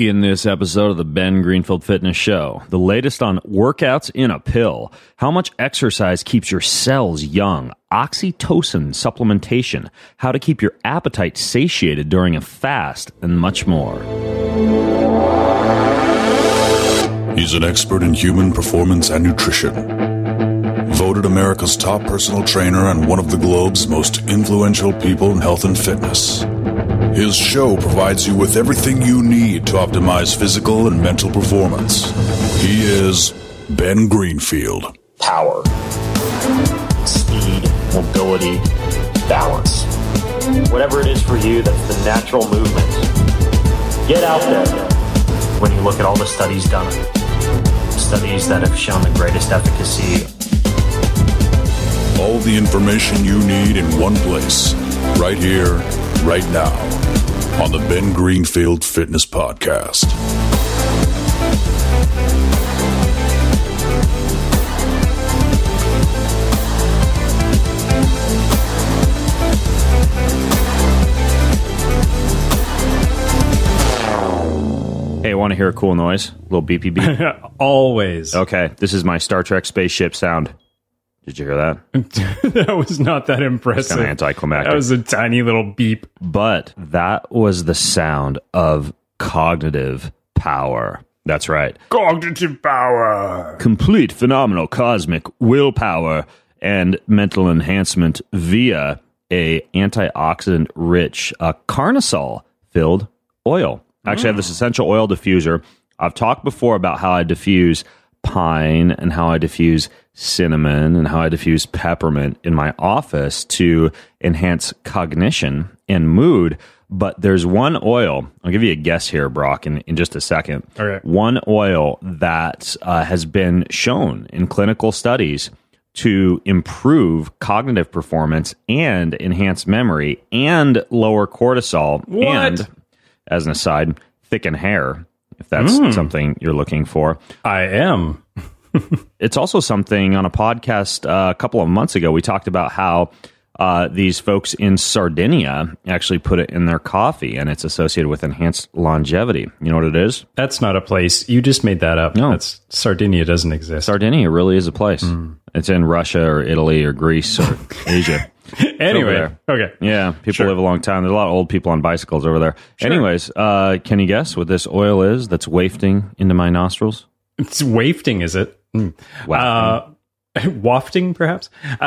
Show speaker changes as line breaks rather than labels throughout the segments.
In this episode of the Ben Greenfield Fitness Show, the latest on workouts in a pill, how much exercise keeps your cells young, oxytocin supplementation, how to keep your appetite satiated during a fast, and much more.
He's an expert in human performance and nutrition. Voted America's top personal trainer and one of the globe's most influential people in health and fitness. His show provides you with everything you need to optimize physical and mental performance. He is Ben Greenfield.
Power, speed, mobility, balance. Whatever it is for you, that's the natural movement. Get out there. When you look at all the studies done, studies that have shown the greatest efficacy.
All the information you need in one place, right here, right now, on the Ben Greenfield Fitness Podcast.
Hey, want to hear a cool noise? A little beepy beep?
Always.
Okay, this is my Star Trek spaceship sound. Did you hear that?
That was not that impressive.
Kind of anticlimactic.
That was a tiny little beep.
But that was the sound of cognitive power. That's right.
Cognitive power.
Complete phenomenal cosmic willpower and mental enhancement via a antioxidant-rich carnosol-filled oil. Actually, I have this essential oil diffuser. I've talked before about how I diffuse pine and how I diffuse cinnamon and how I diffuse peppermint in my office to enhance cognition and mood. But there's one oil, I'll give you a guess here, Brock, in just a second.
All right.
One oil that has been shown in clinical studies to improve cognitive performance and enhance memory and lower cortisol.
What?
And, as an aside, thicken hair, if that's something you're looking for.
I am.
It's also something on a podcast a couple of months ago. We talked about how these folks in Sardinia actually put it in their coffee, and it's associated with enhanced longevity. You know what it is?
That's not a place. You just made that up.
No.
That's Sardinia doesn't exist.
Sardinia really is a place. It's in Russia or Italy or Greece or Asia.
Anyway, okay.
Yeah, people live a long time. There's a lot of old people on bicycles over there.
Sure.
Anyways, can you guess what this oil is that's wafting into my nostrils?
It's wafting, is it?
Wafting.
Wafting, perhaps?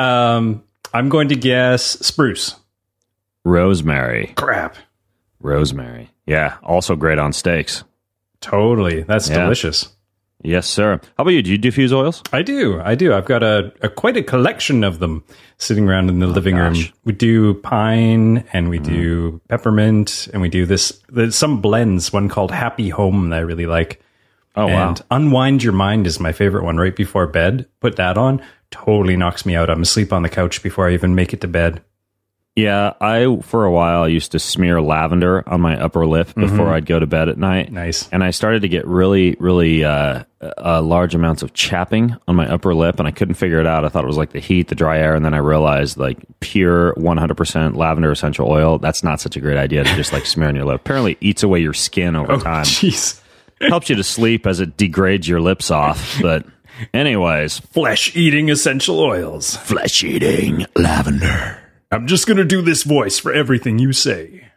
I'm going to guess spruce.
Rosemary.
Crap.
Rosemary. Yeah, also great on steaks.
Totally. That's delicious.
Yes, sir. How about you? Do you diffuse oils?
I do. I've got a quite a collection of them sitting around in the living room. We do pine and we do peppermint and we do there's some blends, one called Happy Home that I really like.
Oh,
and
wow.
Unwind Your Mind is my favorite one right before bed. Put that on. Totally knocks me out. I'm asleep on the couch before I even make it to bed.
Yeah, for a while, used to smear lavender on my upper lip before I'd go to bed at night.
Nice.
And I started to get really, really large amounts of chapping on my upper lip, and I couldn't figure it out. I thought it was like the heat, the dry air, and then I realized like pure 100% lavender essential oil, that's not such a great idea to just like smear on your lip. Apparently eats away your skin over time.
Jeez.
Helps you to sleep as it degrades your lips off. But anyways.
Flesh-eating essential oils.
Flesh-eating lavender.
I'm just going to do this voice for everything you say.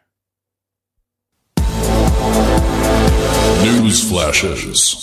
News flashes.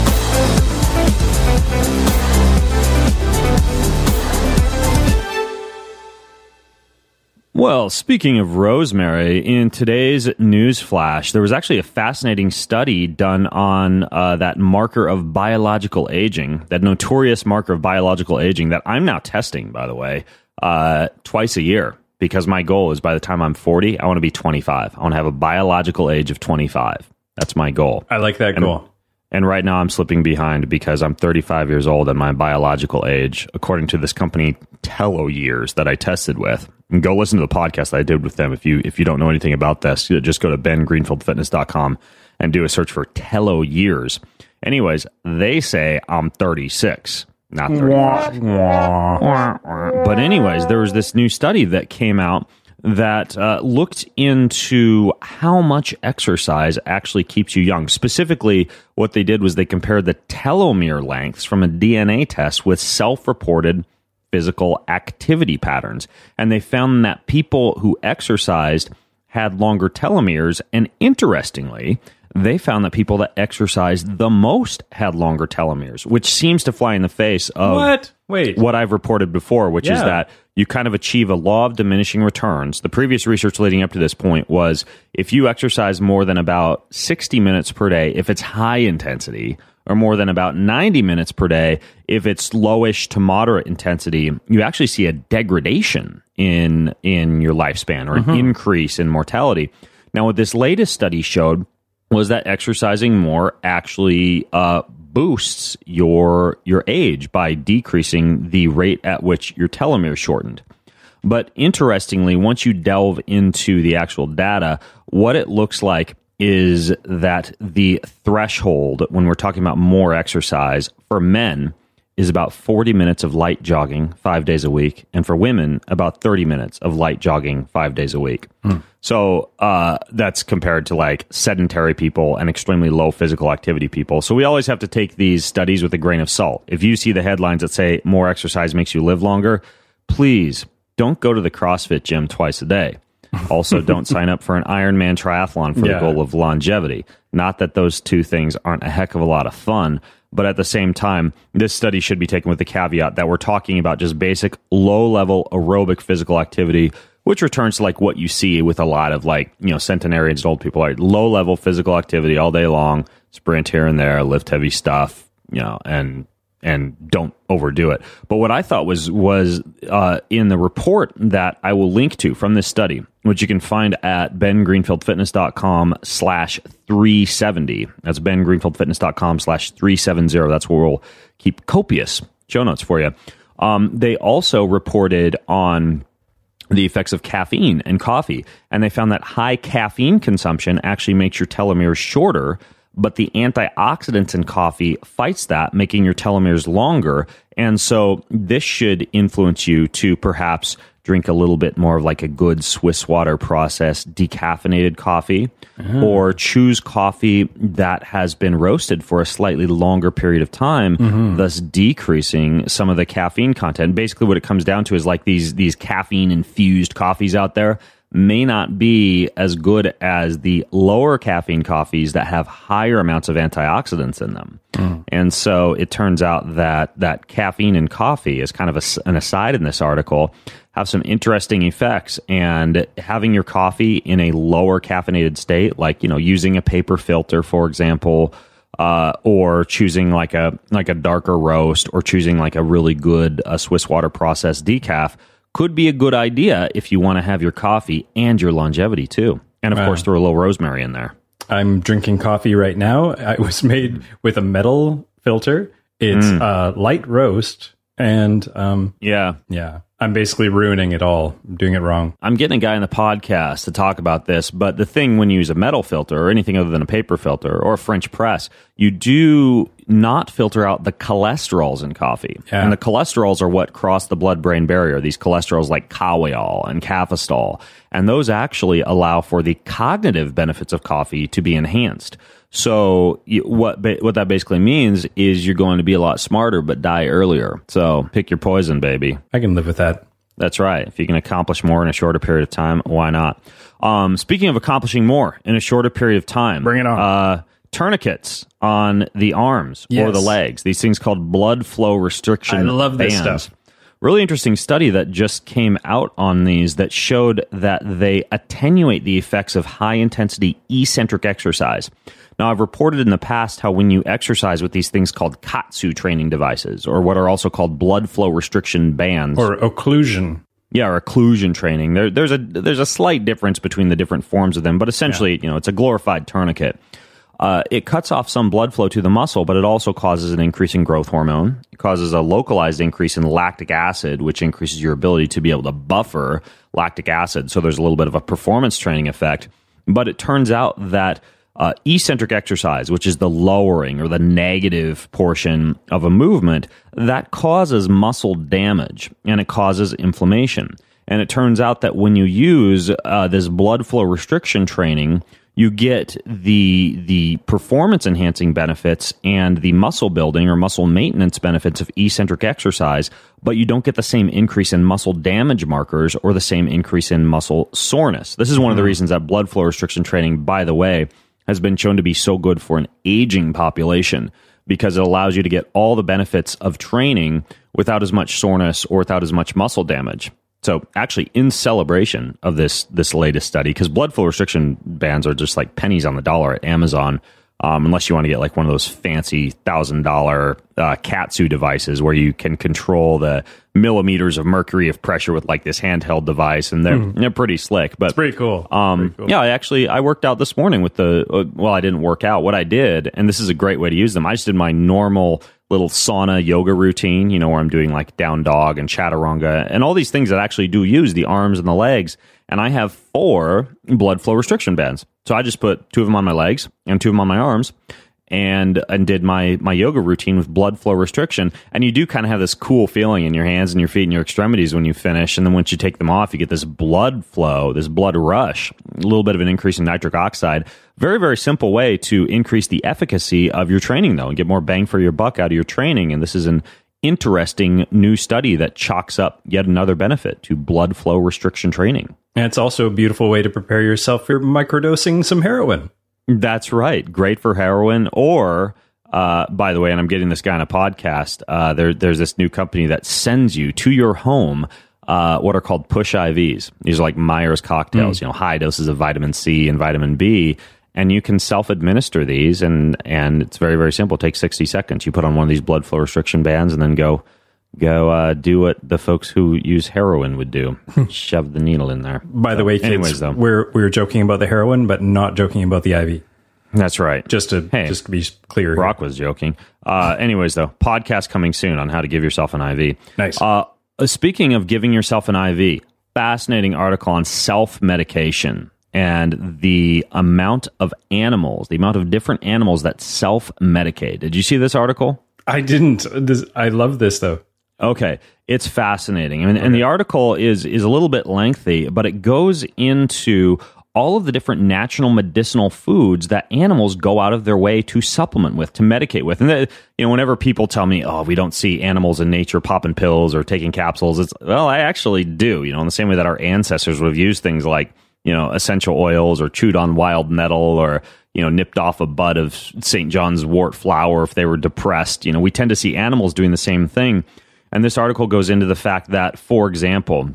Well, speaking of rosemary, in today's news flash, there was actually a fascinating study done on that marker of biological aging, that notorious marker of biological aging that I'm now testing, by the way, twice a year, because my goal is by the time I'm 40, I want to be 25. I want to have a biological age of 25. That's my goal.
I like that goal.
And right now I'm slipping behind because I'm 35 years old and my biological age, according to this company, TeloYears, that I tested with. And go listen to the podcast that I did with them. If you don't know anything about this, just go to bengreenfieldfitness.com and do a search for TeloYears. Anyways, they say I'm 36, not 35. But anyways, there was this new study that came out that looked into how much exercise actually keeps you young. Specifically, what they did was they compared the telomere lengths from a DNA test with self-reported physical activity patterns. And they found that people who exercised had longer telomeres. And interestingly, they found that people that exercised the most had longer telomeres, which seems to fly in the face of what I've reported before, which is that you kind of achieve a law of diminishing returns. The previous research leading up to this point was if you exercise more than about 60 minutes per day, if it's high intensity, or more than about 90 minutes per day, if it's lowish to moderate intensity, you actually see a degradation in your lifespan or an increase in mortality. Now, what this latest study showed was that exercising more actually boosts your age by decreasing the rate at which your telomere shortened. But interestingly, once you delve into the actual data, what it looks like is that the threshold when we're talking about more exercise for men is about 40 minutes of light jogging 5 days a week, and for women, about 30 minutes of light jogging 5 days a week. So that's compared to like sedentary people and extremely low physical activity people. So we always have to take these studies with a grain of salt. If you see the headlines that say more exercise makes you live longer, please don't go to the CrossFit gym twice a day. Also, don't sign up for an Ironman triathlon for the goal of longevity. Not that those two things aren't a heck of a lot of fun, but at the same time, this study should be taken with the caveat that we're talking about just basic low-level aerobic physical activity, which returns to like what you see with a lot of like, centenarians and old people, like low-level physical activity all day long, sprint here and there, lift heavy stuff, and don't overdo it. But what I thought was in the report that I will link to from this study, which you can find at bengreenfieldfitness.com/370. That's bengreenfieldfitness.com/370. That's where we'll keep copious show notes for you. They also reported on the effects of caffeine and coffee, and they found that high caffeine consumption actually makes your telomeres shorter, but the antioxidants in coffee fights that, making your telomeres longer. And so this should influence you to perhaps drink a little bit more of like a good Swiss water processed decaffeinated coffee, or choose coffee that has been roasted for a slightly longer period of time, thus decreasing some of the caffeine content. Basically what it comes down to is like these caffeine infused coffees out there may not be as good as the lower caffeine coffees that have higher amounts of antioxidants in them. And so it turns out that caffeine in coffee is kind of an aside in this article, have some interesting effects. And having your coffee in a lower caffeinated state, like, using a paper filter, for example, or choosing like a darker roast, or choosing like a really good Swiss water processed decaf, could be a good idea if you want to have your coffee and your longevity too. And of course, throw a little rosemary in there. I'm
drinking coffee right now. It was made with a metal filter. It's light roast. And I'm basically ruining it all. I'm doing it wrong.
I'm getting a guy in the podcast to talk about this, but the thing when you use a metal filter or anything other than a paper filter or a French press, you do not filter out the cholesterols in coffee. Yeah. And the cholesterols are what cross the blood-brain barrier, these cholesterols like kawiol and cafestol. And those actually allow for the cognitive benefits of coffee to be enhanced. So what that basically means is you're going to be a lot smarter, but die earlier. So pick your poison, baby.
I can live with that.
That's right. If you can accomplish more in a shorter period of time, why not? Speaking of accomplishing more in a shorter period of time,
bring it on.
Tourniquets on the arms or the legs. These things called blood flow restriction bands.
I love this stuff.
Really interesting study that just came out on these that showed that they attenuate the effects of high-intensity eccentric exercise. Now, I've reported in the past how when you exercise with these things called KAATSU training devices, or what are also called blood flow restriction bands.
Or occlusion.
Yeah, or occlusion training. There's a slight difference between the different forms of them, but essentially, it's a glorified tourniquet. It cuts off some blood flow to the muscle, but it also causes an increase in growth hormone. It causes a localized increase in lactic acid, which increases your ability to be able to buffer lactic acid. So there's a little bit of a performance training effect. But it turns out that eccentric exercise, which is the lowering or the negative portion of a movement, that causes muscle damage and it causes inflammation. And it turns out that when you use this blood flow restriction training, you get the performance enhancing benefits and the muscle building or muscle maintenance benefits of eccentric exercise, but you don't get the same increase in muscle damage markers or the same increase in muscle soreness. This is one of the reasons that blood flow restriction training, by the way, has been shown to be so good for an aging population, because it allows you to get all the benefits of training without as much soreness or without as much muscle damage. So actually, in celebration of this latest study, because blood flow restriction bands are just like pennies on the dollar at Amazon, unless you want to get like one of those fancy $1,000 Katsu devices where you can control the millimeters of mercury of pressure with like this handheld device, and they're pretty slick. But
It's pretty cool.
Yeah, I worked out this morning with I didn't work out. What I did, and this is a great way to use them, I just did my normal little sauna yoga routine, where I'm doing like down dog and chaturanga and all these things that actually do use the arms and the legs. And I have 4 blood flow restriction bands. So I just put 2 of them on my legs and 2 of them on my arms and did my yoga routine with blood flow restriction. And you do kind of have this cool feeling in your hands and your feet and your extremities when you finish. And then once you take them off, you get this blood flow, this blood rush, a little bit of an increase in nitric oxide. Very, very simple way to increase the efficacy of your training, though, and get more bang for your buck out of your training. And this is an interesting new study that chalks up yet another benefit to blood flow restriction training.
And it's also a beautiful way to prepare yourself for microdosing some heroin.
That's right. Great for heroin. Or, by the way, and I'm getting this guy on a podcast, there's this new company that sends you to your home what are called push IVs. These are like Myers cocktails, high doses of vitamin C and vitamin B. And you can self-administer these, and it's very, very simple. It takes 60 seconds. You put on one of these blood flow restriction bands and then go do what the folks who use heroin would do. Shove the needle in there.
By the way, kids,
anyways, though,
we're joking about the heroin, but not joking about the IV.
That's right.
Just to be clear.
Brock was joking. Anyways, though, podcast coming soon on how to give yourself an IV.
Nice.
Speaking of giving yourself an IV, fascinating article on self-medication and the amount of different animals that self-medicate. Did you see this article?
I didn't. I love this, though.
Okay, it's fascinating. And the article is a little bit lengthy, but it goes into all of the different natural medicinal foods that animals go out of their way to supplement with, to medicate with. And whenever people tell me, "Oh, we don't see animals in nature popping pills or taking capsules," I actually do. In the same way that our ancestors would have used things like essential oils or chewed on wild nettle or nipped off a bud of St. John's wort flower if they were depressed. We tend to see animals doing the same thing. And this article goes into the fact that, for example,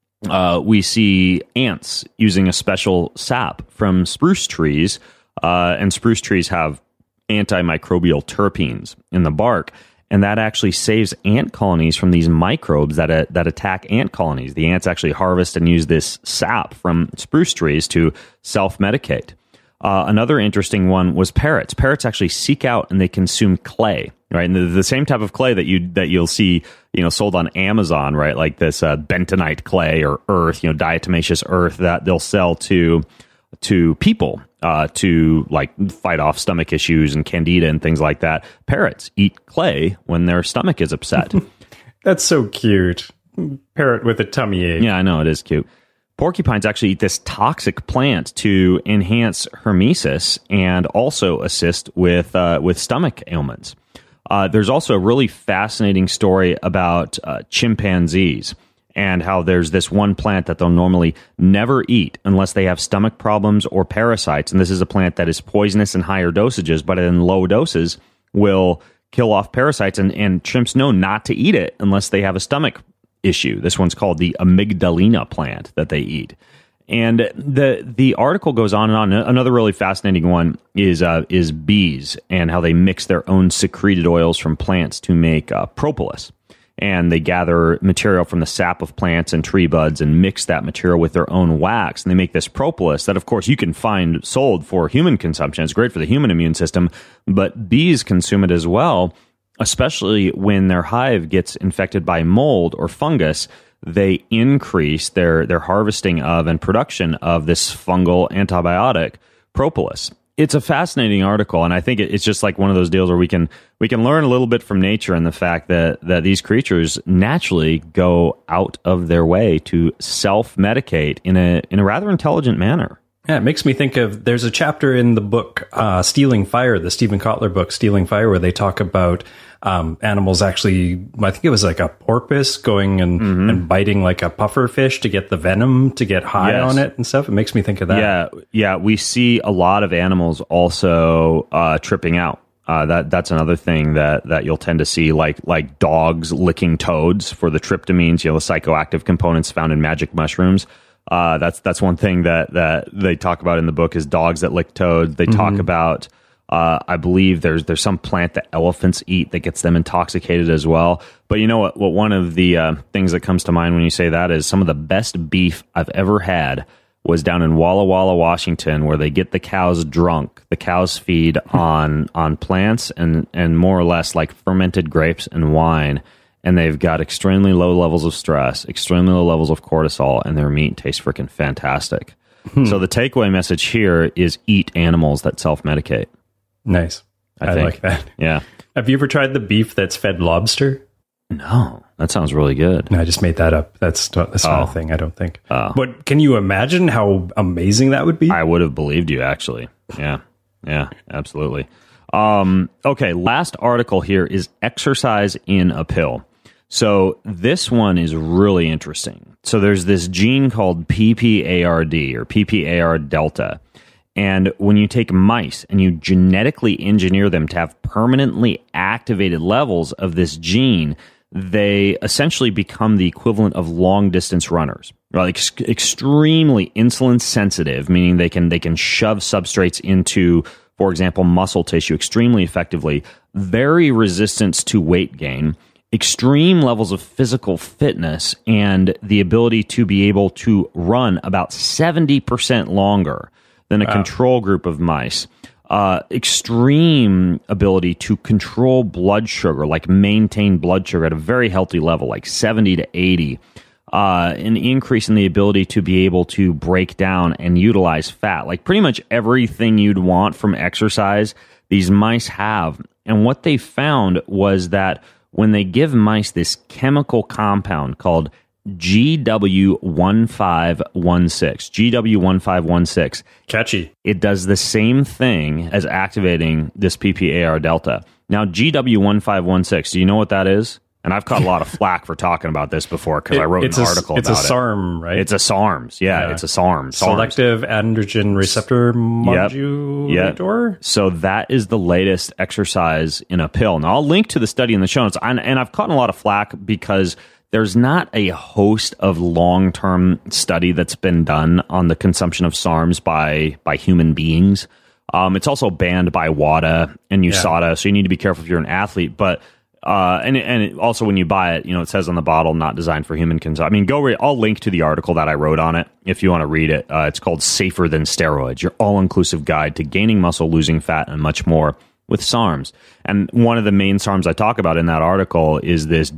we see ants using a special sap from spruce trees, and spruce trees have antimicrobial terpenes in the bark, and that actually saves ant colonies from these microbes that attack ant colonies. The ants actually harvest and use this sap from spruce trees to self-medicate. Another interesting one was parrots. Parrots actually seek out and they consume clay, right? And the same type of clay that you'll see, sold on Amazon, right? Like this bentonite clay or earth, diatomaceous earth that they'll sell to people to like fight off stomach issues and candida and things like that. Parrots eat clay when their stomach is upset.
That's so cute. Parrot with a tummy ache.
Yeah, I know, it is cute. Porcupines actually eat this toxic plant to enhance hormesis and also assist with stomach ailments. There's also a really fascinating story about chimpanzees and how there's this one plant that they'll normally never eat unless they have stomach problems or parasites. And this is a plant that is poisonous in higher dosages, but in low doses will kill off parasites. And chimps know not to eat it unless they have a stomach issue. This one's called the amygdalina plant that they eat. And the article goes on and on. Another really fascinating one is bees and how they mix their own secreted oils from plants to make propolis. And they gather material from the sap of plants and tree buds and mix that material with their own wax. And they make this propolis that, of course, you can find sold for human consumption. It's great for the human immune system, but bees consume it as well, especially when their hive gets infected by mold or fungus. They increase their harvesting of and production of this fungal antibiotic propolis. It's a fascinating article, and I think it's just like one of those deals where we can learn a little bit from nature and the fact that these creatures naturally go out of their way to self-medicate in a rather intelligent manner.
Yeah, it makes me think of, there's a chapter in the book Stealing Fire, the Stephen Kotler book Stealing Fire, where they talk about animals actually, I think it was like a porpoise going and biting like a puffer fish to get the venom to get high on it and stuff. It makes me think of that.
Yeah. We see a lot of animals also tripping out. That's another thing that you'll tend to see, like dogs licking toads for the tryptamines, the psychoactive components found in magic mushrooms. That's one thing that they talk about in the book is dogs that lick toads. They talk about, I believe there's some plant that elephants eat that gets them intoxicated as well. But you know what one of the things that comes to mind when you say that is some of the best beef I've ever had was down in Walla Walla, Washington, where they get the cows drunk. The cows feed on plants and more or less like fermented grapes and wine. And they've got extremely low levels of stress, extremely low levels of cortisol, and their meat tastes freaking fantastic. So the takeaway message here is eat animals that self-medicate.
Nice. I like that.
Yeah.
Have you ever tried the beef that's fed lobster?
No, that sounds really good.
No, I just made that up. That's not a thing, I don't think. But can you imagine how amazing that would be?
I would have believed you, actually. Yeah, absolutely. Okay, last article here is exercise in a pill. So this one is really interesting. So there's this gene called PPARD or PPAR delta. And when you take mice and you genetically engineer them to have permanently activated levels of this gene, they essentially become the equivalent of long distance runners. Like extremely insulin sensitive, meaning they can shove substrates into, for example, muscle tissue extremely effectively, very resistant to weight gain, extreme levels of physical fitness, and the ability to be able to run about 70% longer than a control group of mice. Extreme ability to control blood sugar, like maintain blood sugar at a very healthy level, like 70 to 80. An increase in the ability to be able to break down and utilize fat. Like pretty much everything you'd want from exercise, these mice have. And what they found was that when they give mice this chemical compound called GW1516,
catchy.
It does the same thing as activating this PPAR delta. Now, GW1516, do you know what that is? And I've caught a lot of flack for talking about this before because I wrote an article about it.
It's a SARM, right?
It's a SARMs. Yeah, it's a SARM.
Selective androgen receptor modulator.
Yep. So that is the latest exercise in a pill. Now, I'll link to the study in the show notes. And I've caught a lot of flack because there's not a host of long-term study that's been done on the consumption of SARMs by human beings. It's also banned by WADA and USADA, so you need to be careful if you're an athlete. But and also when you buy it, it says on the bottle, not designed for human consumption. I mean, go read. I'll link to the article that I wrote on it if you want to read it. It's called "Safer Than Steroids: Your All-Inclusive Guide to Gaining Muscle, Losing Fat, and Much More with SARMs." And one of the main SARMs I talk about in that article is this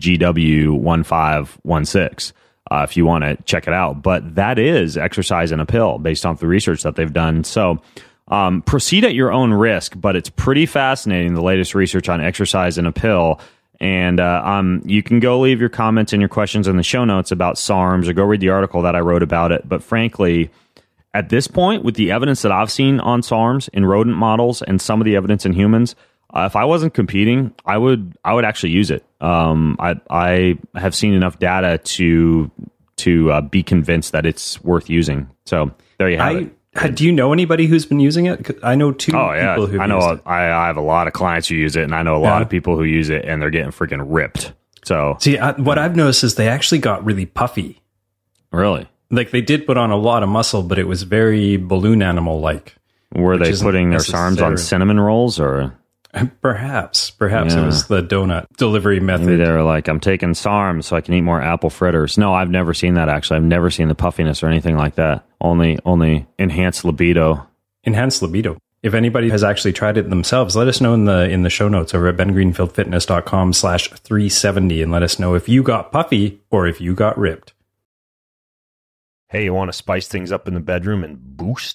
GW1516. If you want to check it out, but that is exercise in a pill based on the research that they've done. So. Proceed at your own risk, but it's pretty fascinating, the latest research on exercise in a pill. And you can go leave your comments and your questions in the show notes about SARMs or go read the article that I wrote about it. But frankly, at this point, with the evidence that I've seen on SARMs in rodent models and some of the evidence in humans, if I wasn't competing, I would actually use it. I have seen enough data to be convinced that it's worth using. So there you have it.
Do you know anybody who's been using it? I know two people who use it.
I have a lot of clients who use it, and I know a lot of people who use it, and they're getting freaking ripped. So,
see, what I've noticed is they actually got really puffy.
Really?
Like they did put on a lot of muscle, but it was very balloon animal-like.
Were they putting their SARMs on cinnamon rolls, or?
Perhaps it was the donut delivery method.
Maybe they were like, I'm taking SARMs so I can eat more apple fritters. No, I've never seen that, actually. I've never seen the puffiness or anything like that. Only enhanced libido.
Enhanced libido. If anybody has actually tried it themselves, let us know in the show notes over at bengreenfieldfitness.com/370 and let us know if you got puffy or if you got ripped.
Hey, you want to spice things up in the bedroom and boost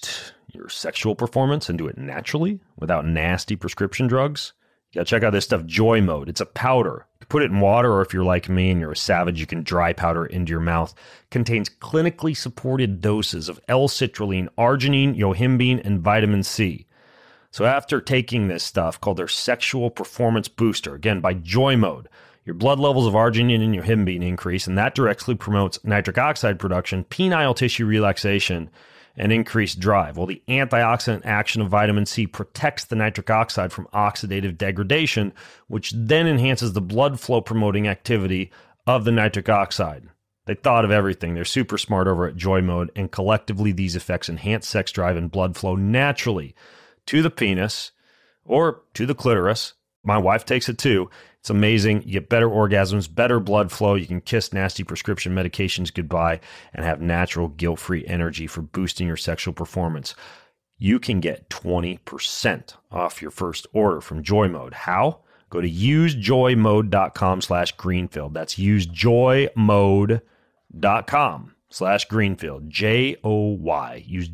your sexual performance and do it naturally without nasty prescription drugs? You gotta check out this stuff, Joy Mode. It's a powder. You can put it in water, or if you're like me and you're a savage, you can dry powder into your mouth. Contains clinically supported doses of L-citrulline, arginine, yohimbine, and vitamin C. So after taking this stuff called their Sexual Performance Booster, again by Joy Mode, your blood levels of arginine and yohimbine increase, and that directly promotes nitric oxide production, penile tissue relaxation, and increased drive. Well, the antioxidant action of vitamin C protects the nitric oxide from oxidative degradation, which then enhances the blood flow promoting activity of the nitric oxide. They thought of everything. They're super smart over at Joy Mode, and collectively these effects enhance sex drive and blood flow naturally to the penis or to the clitoris. My wife takes it too. It's amazing. You get better orgasms, better blood flow. You can kiss nasty prescription medications goodbye and have natural guilt-free energy for boosting your sexual performance. You can get 20% off your first order from Joy Mode. How? Go to usejoymode.com/Greenfield. That's usejoymode.com/Greenfield. JOY. Use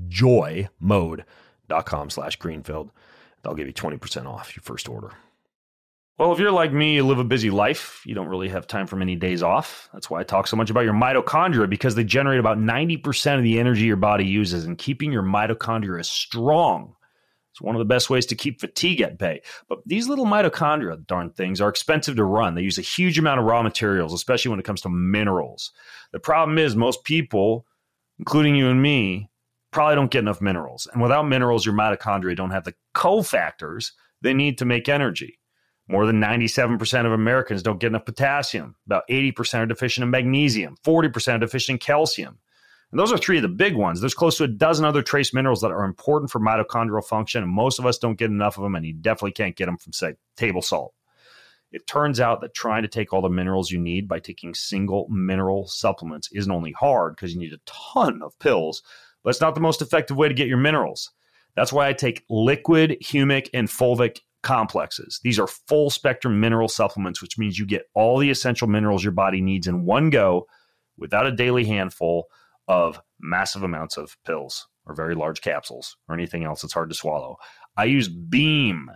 joymode.com/Greenfield. They'll give you 20% off your first order. Well, if you're like me, you live a busy life. You don't really have time for many days off. That's why I talk so much about your mitochondria, because they generate about 90% of the energy your body uses, and keeping your mitochondria strong is one of the best ways to keep fatigue at bay. But these little mitochondria, darn things, are expensive to run. They use a huge amount of raw materials, especially when it comes to minerals. The problem is most people, including you and me, probably don't get enough minerals. And without minerals, your mitochondria don't have the cofactors they need to make energy. More than 97% of Americans don't get enough potassium. About 80% are deficient in magnesium. 40% are deficient in calcium. And those are three of the big ones. There's close to a dozen other trace minerals that are important for mitochondrial function, and most of us don't get enough of them, and you definitely can't get them from, say, table salt. It turns out that trying to take all the minerals you need by taking single mineral supplements isn't only hard because you need a ton of pills, but it's not the most effective way to get your minerals. That's why I take liquid, humic, and fulvic complexes. These are full spectrum mineral supplements, which means you get all the essential minerals your body needs in one go without a daily handful of massive amounts of pills or very large capsules or anything else that's hard to swallow. I use BEAM,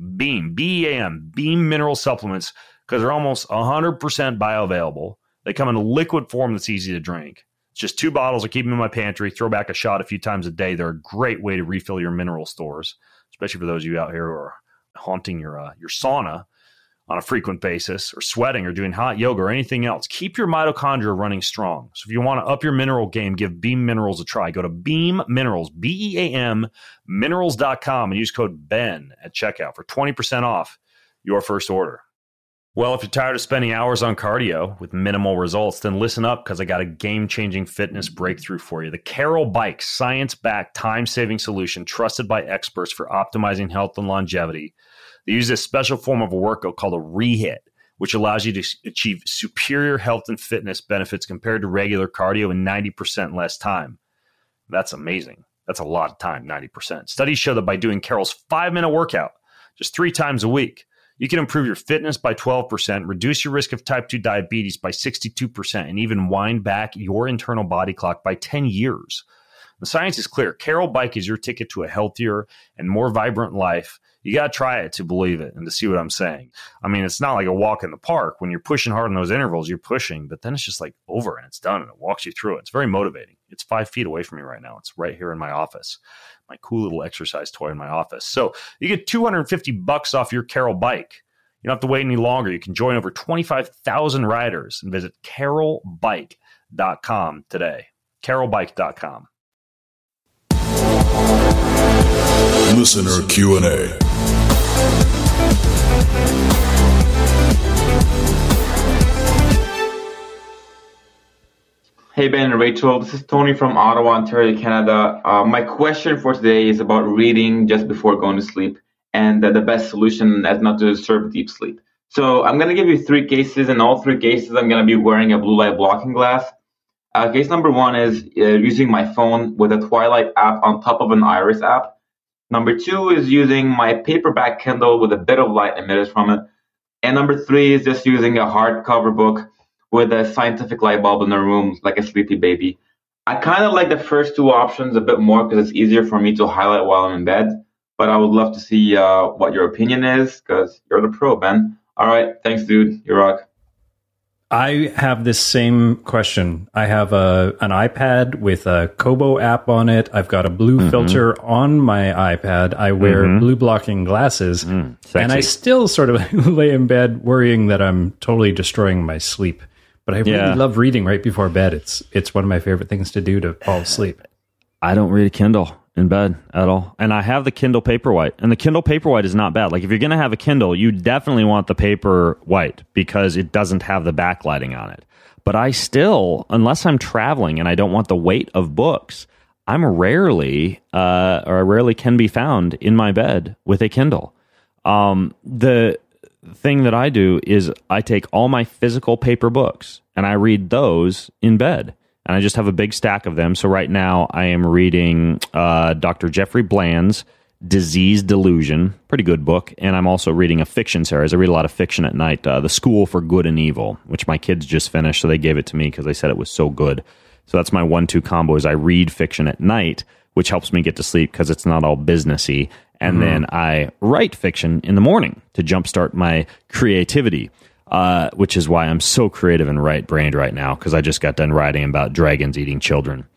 B-E-A-M, BEAM mineral supplements because they're almost 100% bioavailable. They come in a liquid form that's easy to drink. It's just 2 bottles. I keep them in my pantry, throw back a shot a few times a day. They're a great way to refill your mineral stores, especially for those of you out here who are haunting your sauna on a frequent basis, or sweating or doing hot yoga or anything else. Keep your mitochondria running strong. So if you want to up your mineral game, give Beam Minerals a try. Go to Beam Minerals, BEAM, minerals.com, and use code BEN at checkout for 20% off your first order. Well, if you're tired of spending hours on cardio with minimal results, then listen up, because I got a game-changing fitness breakthrough for you. The Carol Bike, science-backed, time-saving solution trusted by experts for optimizing health and longevity. They use this special form of a workout called a rehit, which allows you to achieve superior health and fitness benefits compared to regular cardio in 90% less time. That's amazing. That's a lot of time, 90%. Studies show that by doing Carol's 5-minute workout just 3 times a week, you can improve your fitness by 12%, reduce your risk of type 2 diabetes by 62%, and even wind back your internal body clock by 10 years. The science is clear. Carol Bike is your ticket to a healthier and more vibrant life. You got to try it to believe it and to see what I'm saying. I mean, it's not like a walk in the park. When you're pushing hard in those intervals, you're pushing, but then it's just like over and it's done and it walks you through it. It's very motivating. It's 5 feet away from me right now. It's right here in my office, my cool little exercise toy in my office. So you get $250 off your Carol Bike. You don't have to wait any longer. You can join over 25,000 riders and visit carolbike.com today. carolbike.com.
Listener Q&A.
Hey Ben and Rachel, this is Tony from Ottawa, Ontario, Canada. My question for today is about reading just before going to sleep, and the best solution as not to disturb deep sleep. So I'm going to give you 3 cases. In all 3 cases, I'm going to be wearing a blue light blocking glass. Case number 1 is using my phone with a Twilight app on top of an Iris app. Number 2 is using my paperback Kindle with a bit of light emitted from it. And number 3 is just using a hardcover book with a scientific light bulb in the room, like a sleepy baby. I kind of like the first two options a bit more because it's easier for me to highlight while I'm in bed. But I would love to see what your opinion is because you're the pro, Ben. All right. Thanks, dude. You rock.
I have this same question. I have an iPad with a Kobo app on it. I've got a blue filter on my iPad. I wear blue blocking glasses. And I still sort of lay in bed worrying that I'm totally destroying my sleep. But I really love reading right before bed. It's one of my favorite things to do to fall asleep.
I don't read a Kindle in bed at all. And I have the Kindle Paperwhite. And the Kindle Paperwhite is not bad. Like, if you're going to have a Kindle, you definitely want the Paperwhite because it doesn't have the backlighting on it. But I still, unless I'm traveling and I don't want the weight of books, I rarely can be found in my bed with a Kindle. The thing that I do is I take all my physical paper books and I read those in bed. And I just have a big stack of them. So right now I am reading Dr. Jeffrey Bland's Disease Delusion. Pretty good book. And I'm also reading a fiction series. I read a lot of fiction at night. The School for Good and Evil, which my kids just finished. So they gave it to me because they said it was so good. So that's my 1-2 combo is I read fiction at night, which helps me get to sleep because it's not all businessy. And then I write fiction in the morning to jumpstart my creativity. Which is why I'm so creative and right-brained right now, because I just got done writing about dragons eating children.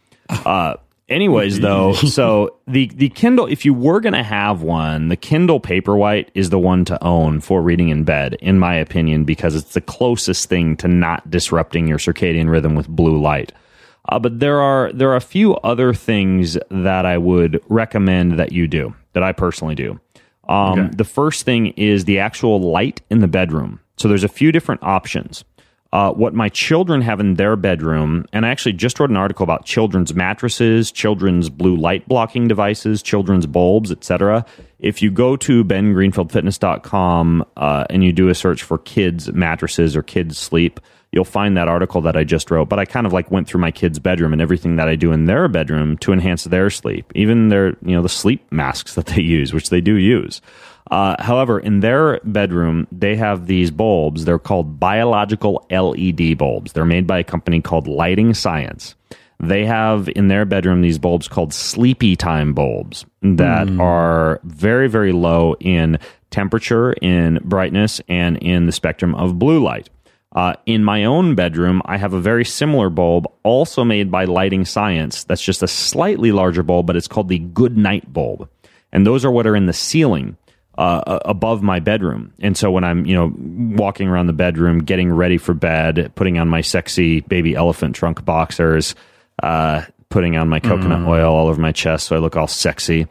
Anyways, though, so the Kindle, if you were going to have one, the Kindle Paperwhite is the one to own for reading in bed, in my opinion, because it's the closest thing to not disrupting your circadian rhythm with blue light. But there are a few other things that I would recommend that you do, that I personally do. The first thing is the actual light in the bedroom. So there's a few different options. What my children have in their bedroom, and I actually just wrote an article about children's mattresses, children's blue light blocking devices, children's bulbs, etc. If you go to bengreenfieldfitness.com and you do a search for kids mattresses or kids sleep, you'll find that article that I just wrote. But I kind of like went through my kids' bedroom and everything that I do in their bedroom to enhance their sleep, even their, the sleep masks that they use, which they do use. However, in their bedroom, they have these bulbs. They're called biological LED bulbs. They're made by a company called Lighting Science. They have in their bedroom these bulbs called sleepy time bulbs that are very, very low in temperature, in brightness, and in the spectrum of blue light. In my own bedroom, I have a very similar bulb, also made by Lighting Science. That's just a slightly larger bulb, but it's called the Good Night bulb. And those are what are in the ceiling above my bedroom. And so when I'm, walking around the bedroom, getting ready for bed, putting on my sexy baby elephant trunk boxers, putting on my coconut oil all over my chest so I look all sexy.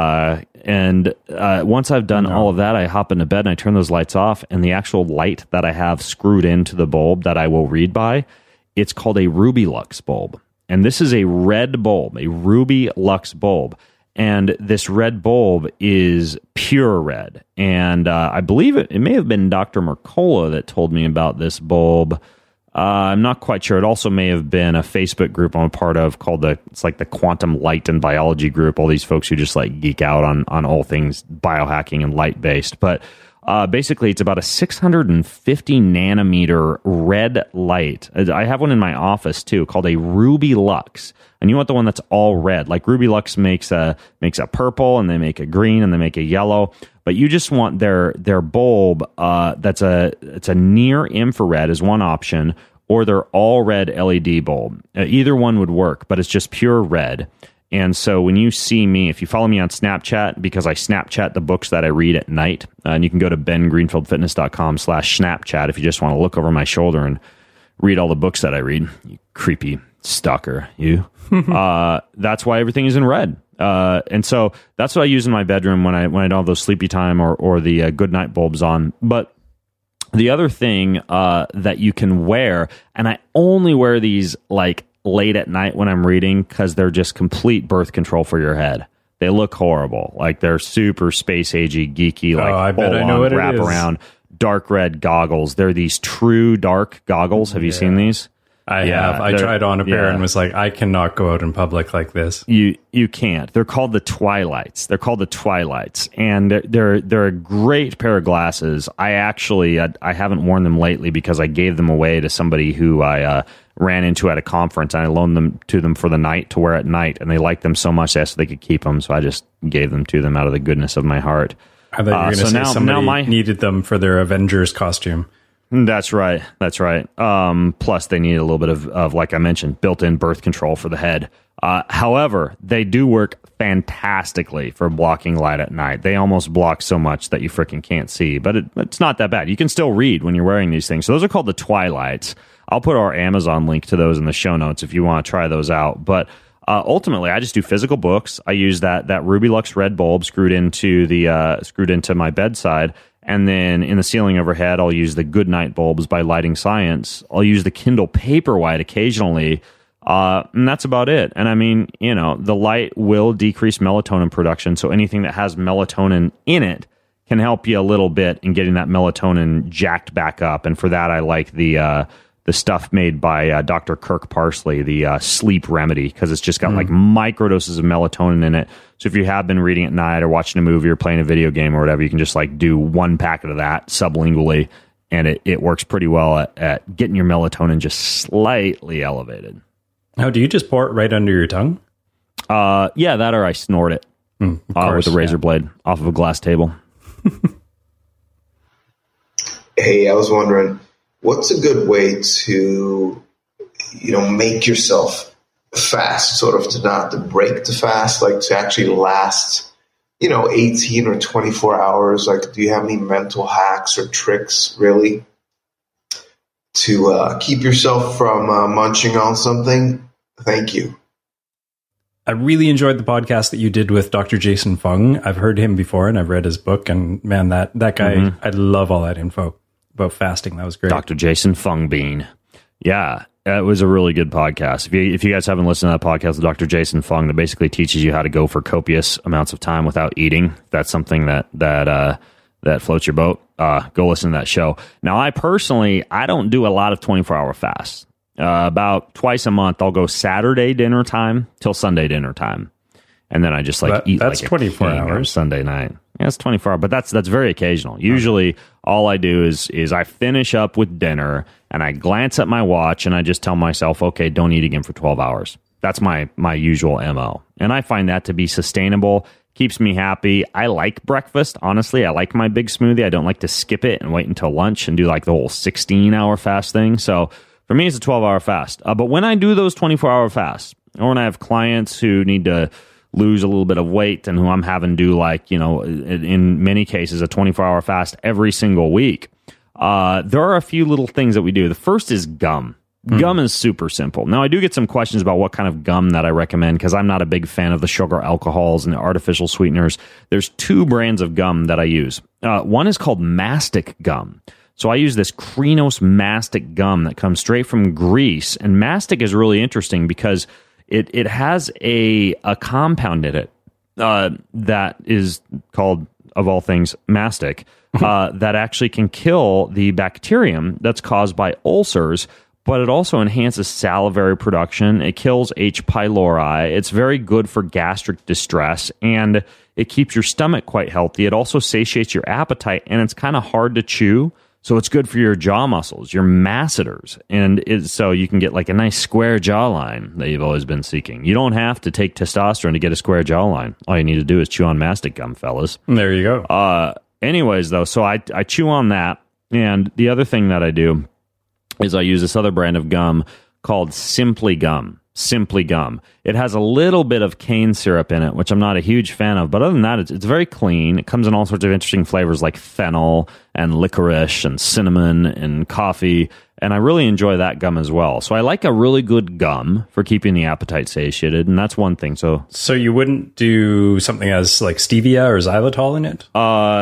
And once I've done all of that, I hop into bed and I turn those lights off, and the actual light that I have screwed into the bulb that I will read by, it's called a Ruby Lux bulb. And this is a red bulb, a Ruby Lux bulb. And this red bulb is pure red. And I believe it may have been Dr. Mercola that told me about this bulb. I'm not quite sure. It also may have been a Facebook group I'm a part of called it's like the Quantum Light and Biology group. All these folks who just like geek out on all things biohacking and light based. But basically, it's about a 650 nanometer red light. I have one in my office too, called a Ruby Lux. And you want the one that's all red. Like Ruby Lux makes a purple, and they make a green, and they make a yellow. But you just want their bulb it's a near infrared is one option, or their all red LED bulb. Either one would work, but it's just pure red. And so when you see me, if you follow me on Snapchat, because I Snapchat the books that I read at night, and you can go to bengreenfieldfitness.com/Snapchat if you just want to look over my shoulder and read all the books that I read. You creepy stalker, you. That's why everything is in red. And so that's what I use in my bedroom when I don't have those sleepy time or the good night bulbs on. But the other thing that you can wear, and I only wear these like late at night when I'm reading because they're just complete birth control for your head. They look horrible. Like they're super space agey, geeky, like
I bet I know what
wrap
it is.
around dark red goggles. They're these true dark goggles. Have you seen these?
I have. I tried on a pair and was like, I cannot go out in public like this.
You can't. They're called the Twilights. And they're a great pair of glasses. I haven't worn them lately because I gave them away to somebody who I ran into at a conference, and I loaned them to them for the night to wear at night, and they liked them so much they asked if they could keep them, so I just gave them to them out of the goodness of my heart.
I thought you were going to say somebody needed them for their Avengers costume.
That's right. Plus, they need a little bit of, like I mentioned, built-in birth control for the head. However, they do work fantastically for blocking light at night. They almost block so much that you freaking can't see, but it's not that bad. You can still read when you're wearing these things. So those are called the Twilights. I'll put our Amazon link to those in the show notes if you want to try those out. But ultimately, I just do physical books. I use that Ruby Lux red bulb screwed into my bedside. And then in the ceiling overhead, I'll use the Goodnight bulbs by Lighting Science. I'll use the Kindle Paperwhite occasionally. And that's about it. And I mean, the light will decrease melatonin production. So anything that has melatonin in it can help you a little bit in getting that melatonin jacked back up. And for that, I like the stuff made by Dr. Kirk Parsley, the sleep remedy, because it's just got like microdoses of melatonin in it. So if you have been reading at night or watching a movie or playing a video game or whatever, you can just like do one packet of that sublingually, and it works pretty well at getting your melatonin just slightly elevated.
Oh, do you just pour it right under your tongue?
Yeah, that or I snort it with a razor blade off of a glass table.
Hey, I was wondering, what's a good way to, make yourself fast, sort of to break the fast, like to actually last, 18 or 24 hours? Like, do you have any mental hacks or tricks really to keep yourself from munching on something? Thank you.
I really enjoyed the podcast that you did with Dr. Jason Fung. I've heard him before and I've read his book, and man, that guy, I love all that info about fasting. That was great.
Dr. Jason Fung Bean. Yeah, it was a really good podcast. If you guys haven't listened to that podcast with Dr. Jason Fung, that basically teaches you how to go for copious amounts of time without eating. If that's something that floats your boat, go listen to that show. Now, I don't do a lot of 24-hour fasts. About twice a month, I'll go Saturday dinner time till Sunday dinner time. And then I just eat
that's
like
24 hours
Sunday night. Yeah, it's 24 hours, but that's very occasional. Usually all I do is I finish up with dinner and I glance at my watch and I just tell myself, okay, don't eat again for 12 hours. That's my usual MO. And I find that to be sustainable, keeps me happy. I like breakfast, honestly. I like my big smoothie. I don't like to skip it and wait until lunch and do like the whole 16-hour fast thing. So for me, it's a 12-hour fast. But when I do those 24-hour fasts, or when I have clients who need to lose a little bit of weight and who I'm having to do in many cases, a 24-hour fast every single week, there are a few little things that we do. The first is gum. Gum is super simple. Now, I do get some questions about what kind of gum that I recommend because I'm not a big fan of the sugar alcohols and the artificial sweeteners. There's 2 brands of gum that I use. One is called mastic gum. So I use this Krinos mastic gum that comes straight from Greece. And mastic is really interesting because it has a compound in it that is called, of all things, mastic, that actually can kill the bacterium that's caused by ulcers, but it also enhances salivary production. It kills H. pylori. It's very good for gastric distress, and it keeps your stomach quite healthy. It also satiates your appetite, and it's kind of hard to chew. So it's good for your jaw muscles, your masseters, and so you can get like a nice square jawline that you've always been seeking. You don't have to take testosterone to get a square jawline. All you need to do is chew on mastic gum, fellas.
There you go.
Anyways, though, so I chew on that, and the other thing that I do is I use this other brand of gum called Simply Gum. Simply Gum. It has a little bit of cane syrup in it, which I'm not a huge fan of, but other than that, it's very clean. It comes in all sorts of interesting flavors like fennel and licorice and cinnamon and coffee, and I really enjoy that gum as well. So I like a really good gum for keeping the appetite satiated, and that's one thing. So
you wouldn't do something as like stevia or xylitol in it?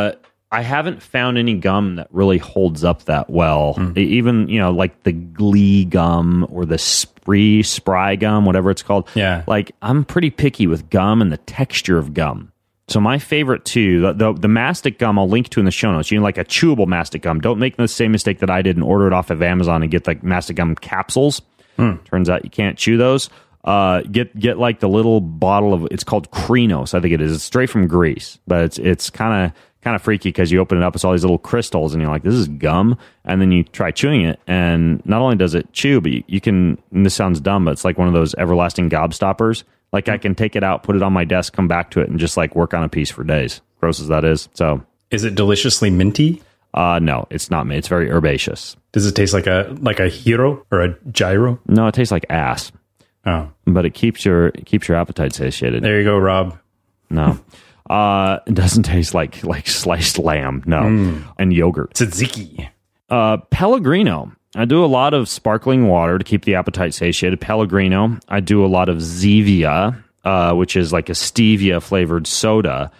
I haven't found any gum that really holds up that well. Even, like the Glee gum or the Spry gum, whatever it's called.
Yeah.
Like, I'm pretty picky with gum and the texture of gum. So my favorite, too, the mastic gum I'll link to in the show notes. You know, like a chewable mastic gum. Don't make the same mistake that I did and order it off of Amazon and get like mastic gum capsules. Turns out you can't chew those. Get like the little bottle of, it's called Krinos, I think it is. It's straight from Greece, but it's kind kind of freaky because you open it up, it's all these little crystals, and you're like, this is gum. And then you try chewing it, and not only does it chew, but you can, and this sounds dumb, but it's like one of those everlasting gobstoppers. Like I can take it out, put it on my desk, come back to it, and just like work on a piece for days. Gross as that is. So,
is it deliciously minty?
No, it's not. It's very herbaceous.
Does it taste like a hero or a gyro?
No, it tastes like ass.
Oh,
but it keeps your appetite satiated.
There you go, Rob.
No, it doesn't taste like sliced lamb. No, and yogurt.
Tzatziki.
Pellegrino. I do a lot of sparkling water to keep the appetite satiated. Pellegrino. I do a lot of Zevia, which is like a stevia flavored soda.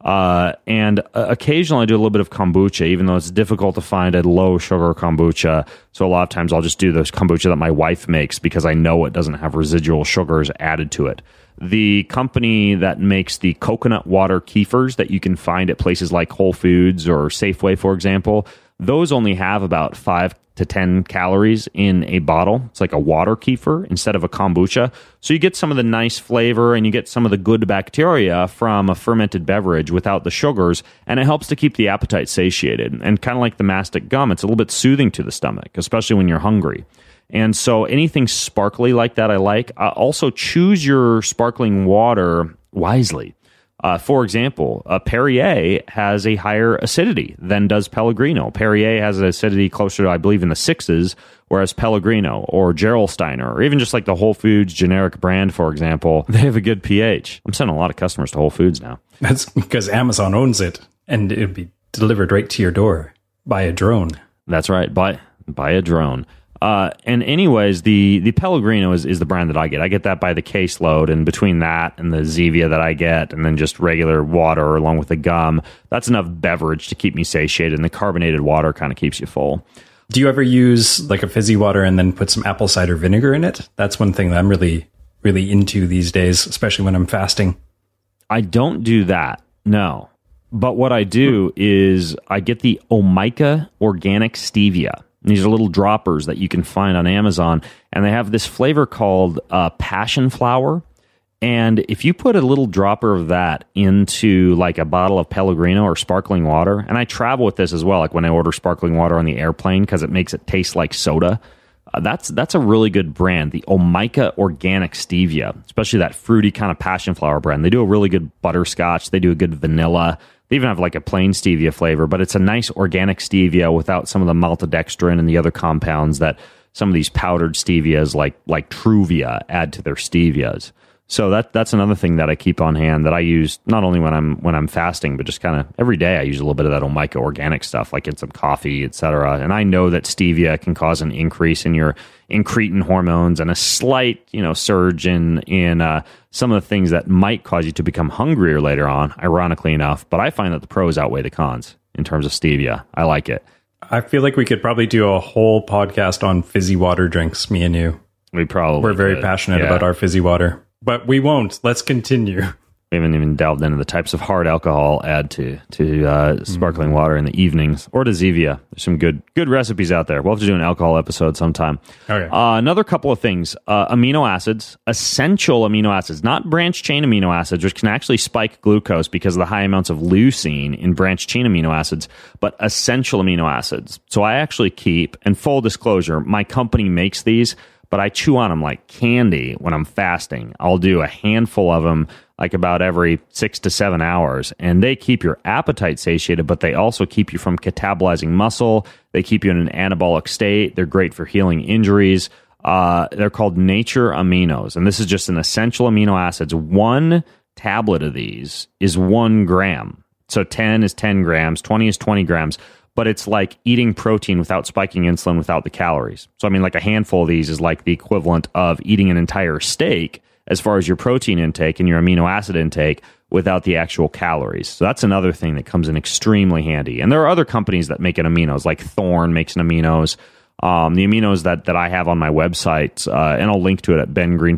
And occasionally I do a little bit of kombucha, even though it's difficult to find a low sugar kombucha. So a lot of times I'll just do those kombucha that my wife makes because I know it doesn't have residual sugars added to it. The company that makes the coconut water kefirs that you can find at places like Whole Foods or Safeway, for example, those only have about 5 to 10 calories in a bottle. It's like a water kefir instead of a kombucha. So you get some of the nice flavor and you get some of the good bacteria from a fermented beverage without the sugars, and it helps to keep the appetite satiated. And kind of like the mastic gum, it's a little bit soothing to the stomach, especially when you're hungry. And so anything sparkly like that I like. Also choose your sparkling water wisely. For example, Perrier has a higher acidity than does Pellegrino. Perrier has an acidity closer to, I believe, in the 6s, whereas Pellegrino or Gerolsteiner, or even just like the Whole Foods generic brand, for example, they have a good pH. I'm sending a lot of customers to Whole Foods now.
That's because Amazon owns it, and it'll be delivered right to your door by a drone.
That's right, by a drone. And anyways, the Pellegrino is the brand that I get. I get that by the caseload, and between that and the Zevia that I get, and then just regular water along with the gum, that's enough beverage to keep me satiated, and the carbonated water kind of keeps you full.
Do you ever use like a fizzy water and then put some apple cider vinegar in it? That's one thing that I'm really, really into these days, especially when I'm fasting.
I don't do that, no. But what I do is I get the Omika Organic Stevia. These are little droppers that you can find on Amazon, and they have this flavor called passion flower. And if you put a little dropper of that into like a bottle of Pellegrino or sparkling water, and I travel with this as well, like when I order sparkling water on the airplane because it makes it taste like soda, that's a really good brand, the Omika Organic Stevia, especially that fruity kind of passion flower brand. They do a really good butterscotch. They do a good vanilla. They even have like a plain stevia flavor, but it's a nice organic stevia without some of the maltodextrin and the other compounds that some of these powdered stevias like Truvia add to their stevias. So that's another thing that I keep on hand that I use not only when I'm fasting, but just kind of every day I use a little bit of that Omika organic stuff, like in some coffee, etc. And I know that stevia can cause an increase in your incretin hormones and a slight, surge in some of the things that might cause you to become hungrier later on, ironically enough. But I find that the pros outweigh the cons in terms of stevia. I like it.
I feel like we could probably do a whole podcast on fizzy water drinks, me and you.
We're
very passionate about our fizzy water. But we won't. Let's continue.
We haven't even delved into the types of hard alcohol add to sparkling water in the evenings, or to Zevia. There's some good recipes out there. We'll have to do an alcohol episode sometime.
Okay.
Another couple of things. Amino acids, essential amino acids, not branched chain amino acids, which can actually spike glucose because of the high amounts of leucine in branched chain amino acids, but essential amino acids. So I actually keep, and full disclosure, my company makes these, but I chew on them like candy when I'm fasting. I'll do a handful of them like about every 6 to 7 hours, and they keep your appetite satiated, but they also keep you from catabolizing muscle. They keep you in an anabolic state. They're great for healing injuries. They're called Nature Aminos, and this is just an essential amino acids. 1 tablet of these is 1 gram. So 10 is 10 grams, 20 is 20 grams. But it's like eating protein without spiking insulin without the calories. So, I mean, like a handful of these is like the equivalent of eating an entire steak as far as your protein intake and your amino acid intake without the actual calories. So that's another thing that comes in extremely handy. And there are other companies that make it aminos, like Thorne makes an aminos. The aminos that I have on my website, and I'll link to it at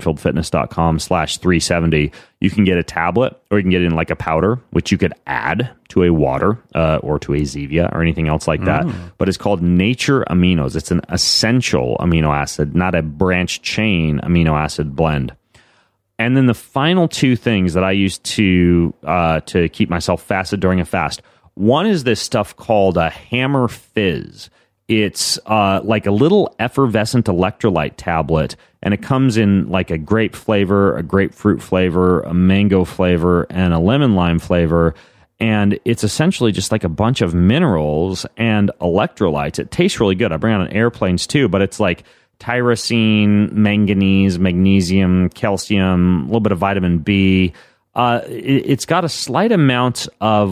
bengreenfieldfitness.com/370. You can get a tablet, or you can get it in like a powder, which you could add to a water or to a Zevia or anything else like that. But it's called Nature Aminos. It's an essential amino acid, not a branched chain amino acid blend. And then the final 2 things that I use to keep myself fasted during a fast. One is this stuff called a Hammer Fizz. It's like a little effervescent electrolyte tablet, and it comes in like a grape flavor, a grapefruit flavor, a mango flavor, and a lemon lime flavor. And it's essentially just like a bunch of minerals and electrolytes. It tastes really good. I bring it on airplanes too, but it's like tyrosine, manganese, magnesium, calcium, a little bit of vitamin B. It's got a slight amount of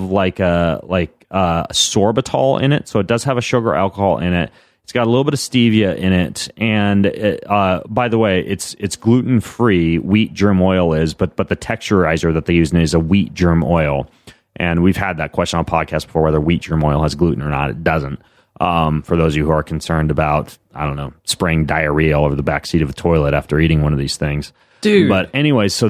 sorbitol in it, so it does have a sugar alcohol in it. It's got a little bit of stevia in it, and by the way, it's gluten free. Wheat germ oil is, but the texturizer that they use in it is a wheat germ oil. And we've had that question on podcast before, whether wheat germ oil has gluten or not. It doesn't. For those of you who are concerned about, I don't know, spraying diarrhea all over the backseat of a toilet after eating one of these things.
Dude.
But anyway, so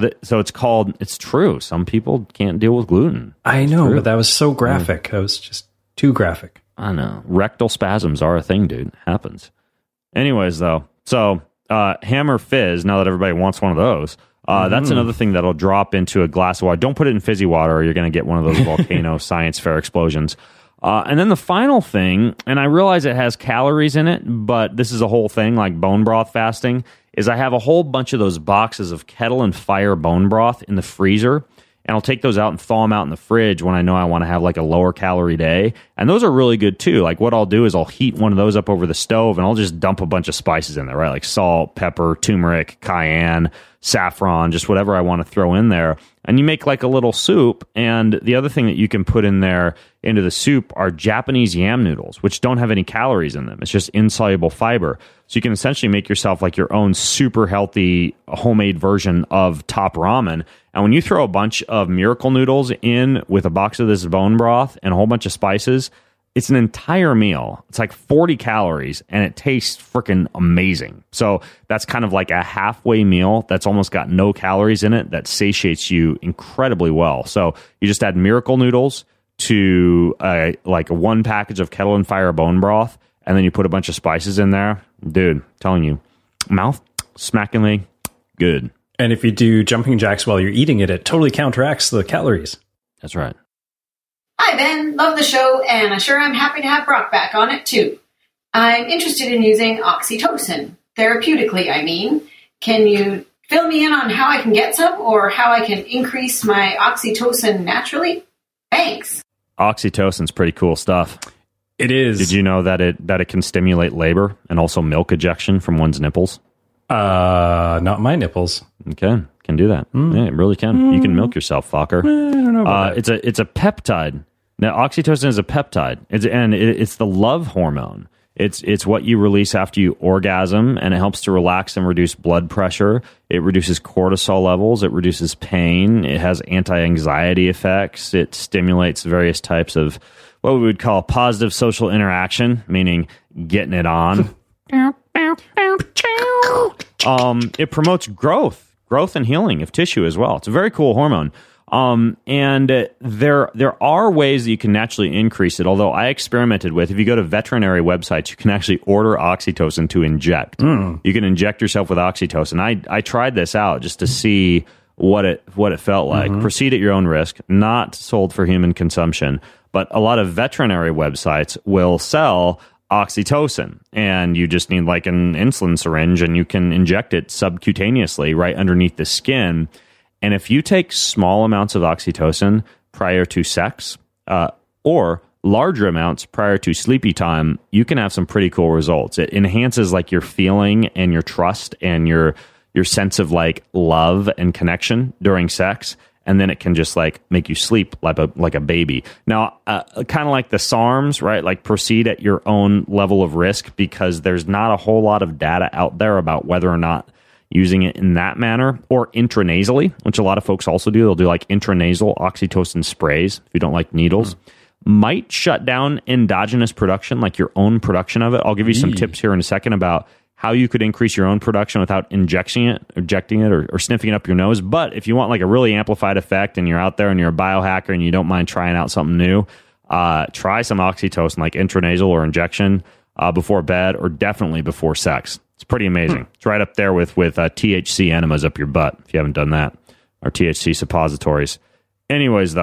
it's true. Some people can't deal with gluten.
I know, but that was so graphic. That was just too graphic.
I know. Rectal spasms are a thing, dude. It happens. Anyways, though, so Hammer Fizz, now that everybody wants one of those, that's another thing that'll drop into a glass of water. Don't put it in fizzy water or you're going to get one of those volcano science fair explosions. And then the final thing, and I realize it has calories in it, but this is a whole thing like bone broth fasting, is I have a whole bunch of those boxes of Kettle and Fire bone broth in the freezer. And I'll take those out and thaw them out in the fridge when I know I want to have like a lower calorie day. And those are really good too. Like what I'll do is I'll heat one of those up over the stove and I'll just dump a bunch of spices in there, right? Like salt, pepper, turmeric, cayenne, saffron, just whatever I want to throw in there. And you make like a little soup. And the other thing that you can put in there into the soup are Japanese yam noodles, which don't have any calories in them. It's just insoluble fiber. So you can essentially make yourself like your own super healthy homemade version of Top Ramen. And when you throw a bunch of Miracle noodles in with a box of this bone broth and a whole bunch of spices, it's an entire meal. It's like 40 calories and it tastes freaking amazing. So that's kind of like a halfway meal that's almost got no calories in it that satiates you incredibly well. So you just add Miracle noodles to like one package of Kettle and Fire bone broth, and then you put a bunch of spices in there. Dude, I'm telling you, mouth smackingly good.
And if you do jumping jacks while you're eating it, it totally counteracts the calories.
That's right.
Hi, Ben. Love the show, and I sure am happy to have Brock back on it, too. I'm interested in using oxytocin, therapeutically, I mean. Can you fill me in on how I can get some, or how I can increase my oxytocin naturally? Thanks.
Oxytocin's pretty cool stuff.
It is.
Did you know that it can stimulate labor and also milk ejection from one's nipples?
Not my nipples.
Okay, can do that. Yeah, it really can. You can milk yourself, fucker.
I don't know about that.
It's a peptide. Now, oxytocin is a peptide. It's the love hormone. It's what you release after you orgasm, and it helps to relax and reduce blood pressure. It reduces cortisol levels. It reduces pain. It has anti-anxiety effects. It stimulates various types of what we would call positive social interaction, meaning getting it on. It promotes growth and healing of tissue as well. It's a very cool hormone. And there are ways that you can naturally increase it. Although I experimented with, if you go to veterinary websites, you can actually order oxytocin to inject. You can inject yourself with oxytocin. I tried this out just to see what it felt like. Proceed at your own risk. Not sold for human consumption, but a lot of veterinary websites will sell oxytocin, and you just need like an insulin syringe, and you can inject it subcutaneously right underneath the skin. And if you take small amounts of oxytocin prior to sex, or larger amounts prior to sleepy time, you can have some pretty cool results. It enhances like your feeling and your trust and your sense of like love and connection during sex. And then it can just like make you sleep like a baby. Now, kind of like the SARMs, right? Like proceed at your own level of risk, because there's not a whole lot of data out there about whether or not using it in that manner, or intranasally, which a lot of folks also do. They'll do like intranasal oxytocin sprays if you don't like needles. Might shut down endogenous production, like your own production of it. I'll give you some tips here in a second about how you could increase your own production without injecting it or sniffing it up your nose. But if you want like a really amplified effect and you're out there and you're a biohacker and you don't mind trying out something new, try some oxytocin, like intranasal or injection before bed, or definitely before sex. It's pretty amazing. It's right up there with THC enemas up your butt, if you haven't done that, or THC suppositories. Anyways, though,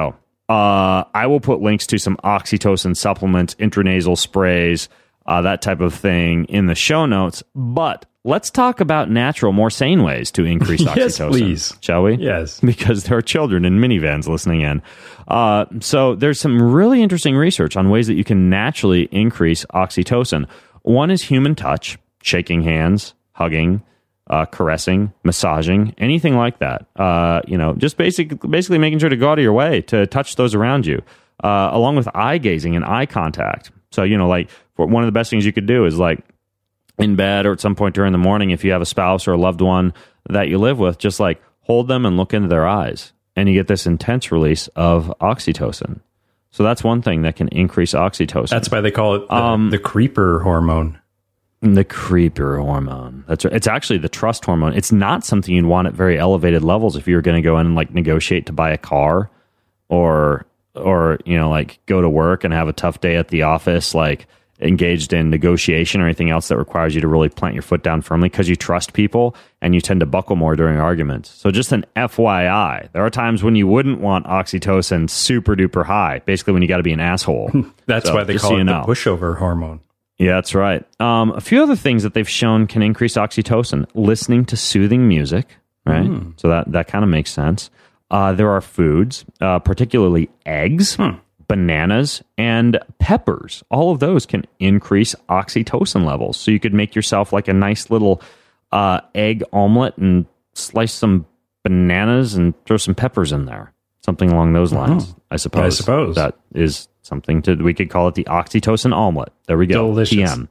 I will put links to some oxytocin supplements, intranasal sprays, that type of thing in the show notes. But let's talk about natural, more sane ways to increase oxytocin.
Yes, please.
Shall we?
Yes.
Because there are children in minivans listening in. So there's some really interesting research on ways that you can naturally increase oxytocin. One is human touch, shaking hands, hugging, caressing, massaging, anything like that. Just basically making sure to go out of your way to touch those around you, along with eye gazing and eye contact. So, one of the best things you could do is like in bed or at some point during the morning, if you have a spouse or a loved one that you live with, just like hold them and look into their eyes, and you get this intense release of oxytocin. So that's one thing that can increase oxytocin.
That's why they call it the creeper hormone.
The creeper hormone. That's right. It's actually the trust hormone. It's not something you'd want at very elevated levels if you were going to go in and like negotiate to buy a car or like go to work and have a tough day at the office, like engaged in negotiation or anything else that requires you to really plant your foot down firmly because you trust people and you tend to buckle more during arguments. So just an FYI, there are times when you wouldn't want oxytocin super duper high, basically when you got to be an asshole.
That's why they call it the pushover hormone.
Yeah, that's right. A few other things that they've shown can increase oxytocin. Listening to soothing music, right? So that kind of makes sense. There are foods, particularly eggs, bananas, and peppers. All of those can increase oxytocin levels. So you could make yourself like a nice little egg omelet and slice some bananas and throw some peppers in there. Something along those lines, I suppose. That is something we could call it the oxytocin omelet. There we go.
Delicious.
PM.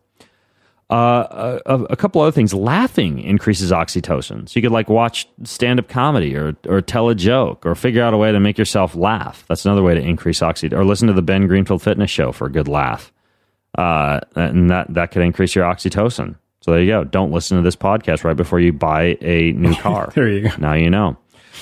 A couple other things. Laughing increases oxytocin. So you could like watch stand-up comedy or tell a joke or figure out a way to make yourself laugh. That's another way to increase oxytocin. Or listen to the Ben Greenfield Fitness Show for a good laugh. And that could increase your oxytocin. So there you go. Don't listen to this podcast right before you buy a new car.
There you go.
Now you know.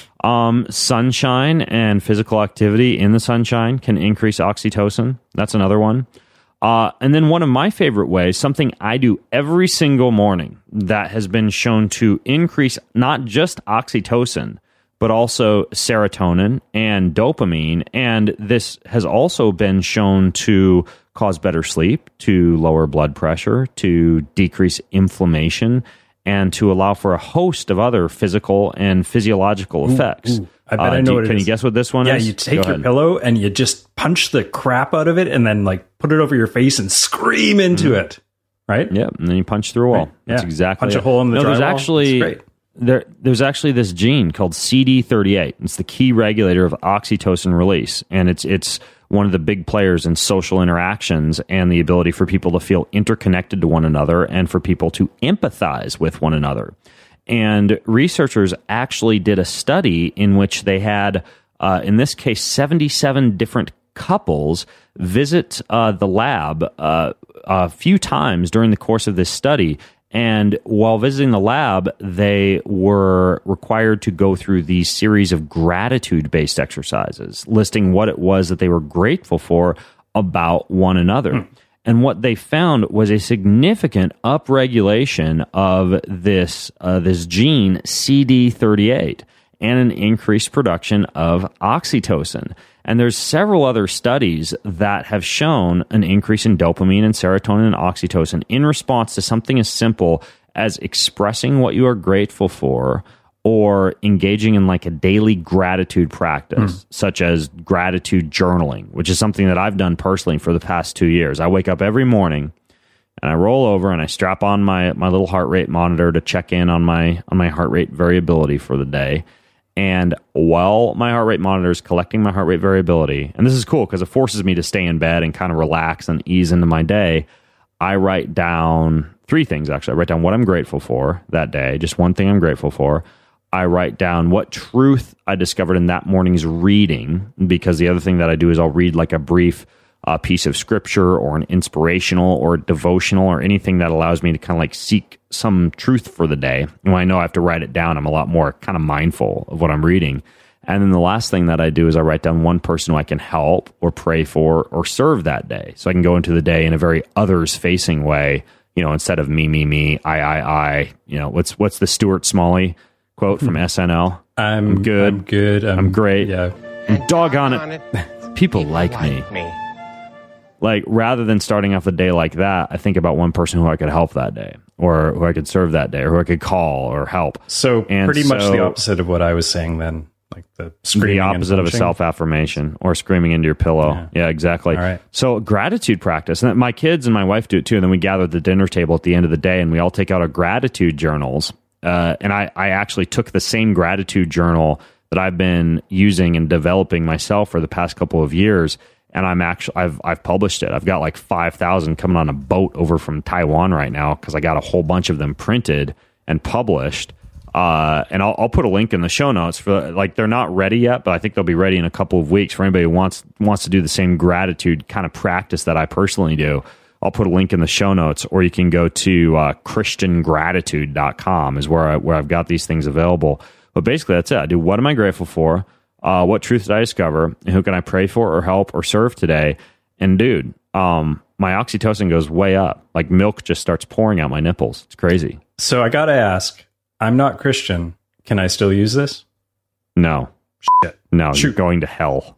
Sunshine and physical activity in the sunshine can increase oxytocin. That's another one. And then one of my favorite ways, something I do every single morning that has been shown to increase not just oxytocin, but also serotonin and dopamine. And this has also been shown to cause better sleep, to lower blood pressure, to decrease inflammation, and to allow for a host of other physical and physiological effects.
I bet I know what it is.
Can you guess what this one is?
Yeah, you take your pillow and you just punch the crap out of it and then like put it over your face and scream into it. Right?
Yeah, and then you punch through a wall.
Right.
That's
yeah.
exactly
Punch a hole in the drywall.
There's actually this gene called CD38. It's the key regulator of oxytocin release, and it's one of the big players in social interactions and the ability for people to feel interconnected to one another and for people to empathize with one another. And researchers actually did a study in which they had, in this case, 77 different couples visit the lab a few times during the course of this study. And while visiting the lab, they were required to go through these series of gratitude-based exercises, listing what it was that they were grateful for about one another. And what they found was a significant upregulation of this gene CD38 and an increased production of oxytocin. And there's several other studies that have shown an increase in dopamine and serotonin and oxytocin in response to something as simple as expressing what you are grateful for or engaging in like a daily gratitude practice, such as gratitude journaling, which is something that I've done personally for the past 2 years. I wake up every morning and I roll over and I strap on my little heart rate monitor to check in on my heart rate variability for the day. And while my heart rate monitor is collecting my heart rate variability, and this is cool because it forces me to stay in bed and kind of relax and ease into my day, I write down 3 things, actually. I write down what I'm grateful for that day, just one thing I'm grateful for. I write down what truth I discovered in that morning's reading, because the other thing that I do is I'll read like a brief piece of scripture or an inspirational or devotional or anything that allows me to kind of like seek some truth for the day. And when I know I have to write it down, I'm a lot more kind of mindful of what I'm reading. And then the last thing that I do is I write down one person who I can help or pray for or serve that day. So I can go into the day in a very others-facing way, instead of me, I. What's the Stuart Smalley quote from SNL? I'm good.
I'm good.
I'm great.
Yeah.
I'm doggone it. people like me. Like, rather than starting off the day like that, I think about one person who I could help that day, or who I could serve that day, or who I could call or help.
So pretty much the opposite of what I was saying then. Like the screaming,
the opposite of a self-affirmation or screaming into your pillow. Yeah, exactly.
All right.
So gratitude practice. And my kids and my wife do it too. And then we gather at the dinner table at the end of the day and we all take out our gratitude journals. And I actually took the same gratitude journal that I've been using and developing myself for the past couple of years. And I've published it. I've got like 5,000 coming on a boat over from Taiwan right now because I got a whole bunch of them printed and published. And I'll put a link in the show notes for, like, they're not ready yet, but I think they'll be ready in a couple of weeks for anybody who wants to do the same gratitude kind of practice that I personally do. I'll put a link in the show notes, or you can go to christiangratitude.com is where I've got these things available. But basically that's it. I do what am I grateful for? What truth did I discover? And who can I pray for or help or serve today? And dude, my oxytocin goes way up. Like milk just starts pouring out my nipples. It's crazy.
So I got to ask, I'm not Christian. Can I still use this?
No.
Shit.
No, you're going to hell.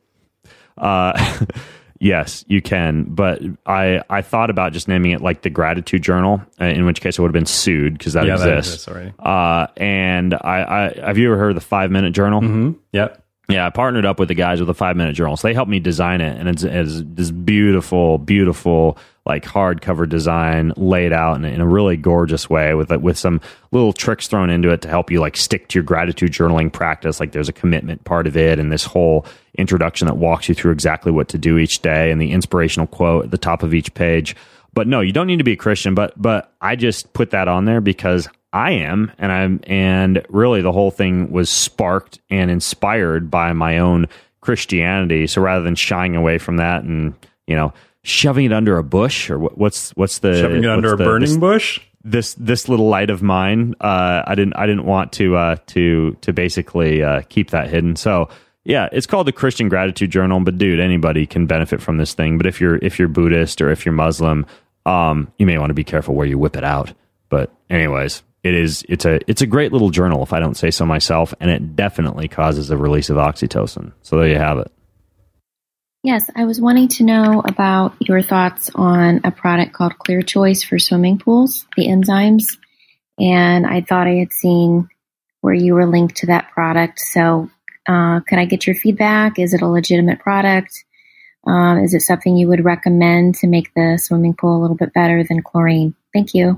Yes, you can. But I thought about just naming it like the gratitude journal, in which case I would have been sued because that exists.
That exists already.
And I have you ever heard of the 5-minute journal?
Mm-hmm. Yep.
Yeah, I partnered up with the guys with the 5-minute journal. So they helped me design it. And it's this beautiful, beautiful, like hardcover design laid out in a really gorgeous way with some little tricks thrown into it to help you like stick to your gratitude journaling practice. Like there's a commitment part of it and this whole introduction that walks you through exactly what to do each day and the inspirational quote at the top of each page. But no, you don't need to be a Christian, but I just put that on there because I am, and really the whole thing was sparked and inspired by my own Christianity. So rather than shying away from that and, you know, shoving it under a bush, or what's the
shoving it under a burning bush?
This little light of mine, I didn't want to basically keep that hidden. So yeah, it's called the Christian Gratitude Journal. But dude, anybody can benefit from this thing. But if you're Buddhist or if you're Muslim, you may want to be careful where you whip it out. But anyways. It's a great little journal, if I don't say so myself, and it definitely causes a release of oxytocin. So there you have it.
Yes, I was wanting to know about your thoughts on a product called Clear Choice for swimming pools, the enzymes, and I thought I had seen where you were linked to that product. So could I get your feedback? Is it a legitimate product? Is it something you would recommend to make the swimming pool a little bit better than chlorine? Thank you.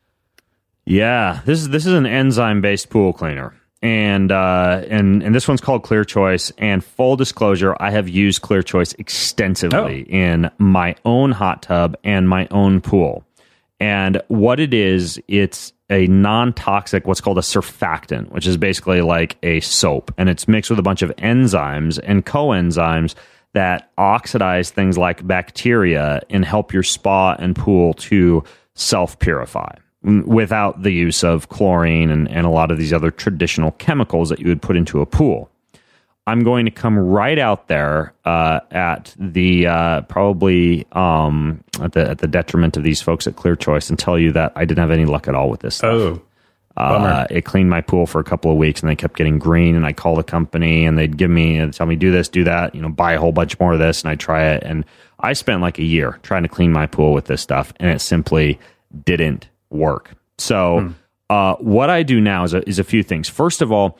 Yeah, this is an enzyme-based pool cleaner, and this one's called Clear Choice. And full disclosure, I have used Clear Choice extensively in my own hot tub and my own pool. And what it is, it's a non-toxic, what's called a surfactant, which is basically like a soap, and it's mixed with a bunch of enzymes and coenzymes that oxidize things like bacteria and help your spa and pool to self-purify, without the use of chlorine and a lot of these other traditional chemicals that you would put into a pool. I'm going to come right out there at the probably at the detriment of these folks at Clear Choice and tell you that I didn't have any luck at all with this stuff. It cleaned my pool for a couple of weeks and they kept getting green, and I called the company and they'd tell me do this, do that, buy a whole bunch more of this, and I try it. And I spent like a year trying to clean my pool with this stuff, and it simply didn't work. So what I do now is a few things. First of all,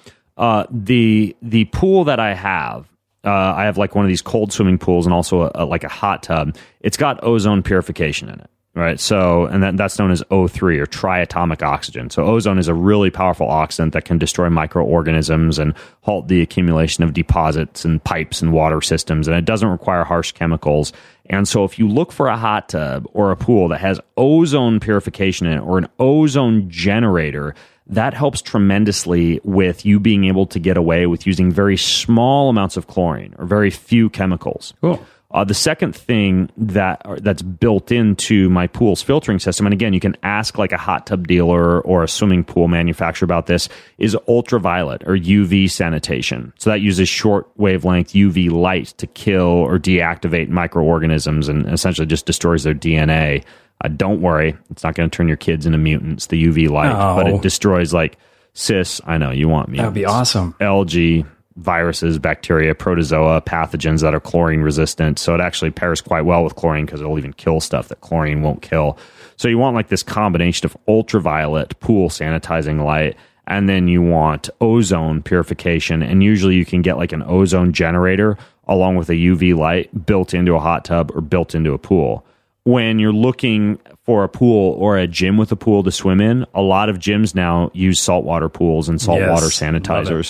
the pool that I have like one of these cold swimming pools and also like a hot tub. It's got ozone purification in it, right? So, and that's known as O3 or triatomic oxygen. So ozone is a really powerful oxidant that can destroy microorganisms and halt the accumulation of deposits and pipes and water systems. And it doesn't require harsh chemicals. And so if you look for a hot tub or a pool that has ozone purification in it or an ozone generator, that helps tremendously with you being able to get away with using very small amounts of chlorine or very few chemicals.
Cool.
The second thing that's built into my pool's filtering system, and again, you can ask like a hot tub dealer or a swimming pool manufacturer about this, is ultraviolet or UV sanitation. So that uses short wavelength UV light to kill or deactivate microorganisms and essentially just destroys their DNA. Don't worry, it's not going to turn your kids into mutants, the UV light, but it destroys like I know you want mutants.
That would be awesome.
Algae, viruses, bacteria, protozoa, pathogens that are chlorine resistant. So it actually pairs quite well with chlorine because it'll even kill stuff that chlorine won't kill. So you want like this combination of ultraviolet pool sanitizing light, and then you want ozone purification. And usually you can get like an ozone generator along with a UV light built into a hot tub or built into a pool. When you're looking for a pool or a gym with a pool to swim in, a lot of gyms now use saltwater pools and saltwater sanitizers.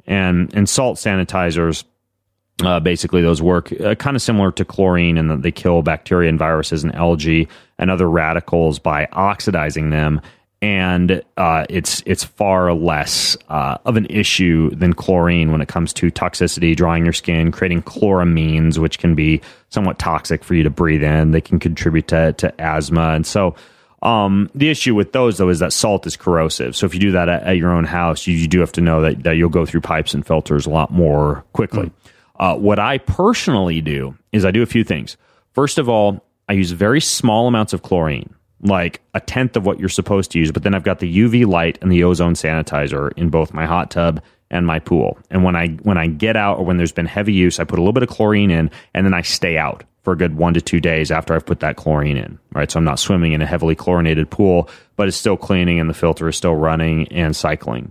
And salt sanitizers, basically those work kind of similar to chlorine in that they kill bacteria and viruses and algae and other radicals by oxidizing them. And it's far less of an issue than chlorine when it comes to toxicity, drying your skin, creating chloramines, which can be somewhat toxic for you to breathe in. They can contribute to asthma. And so the issue with those, though, is that salt is corrosive. So if you do that at your own house, you do have to know that you'll go through pipes and filters a lot more quickly. What I personally do is I do a few things. First of all, I use very small amounts of chlorine, like a tenth of what you're supposed to use, but then I've got the UV light and the ozone sanitizer in both my hot tub and my pool. And when I get out or when there's been heavy use, I put a little bit of chlorine in, and then I stay out for a good 1 to 2 days after I've put that chlorine in, right? So I'm not swimming in a heavily chlorinated pool, but it's still cleaning and the filter is still running and cycling.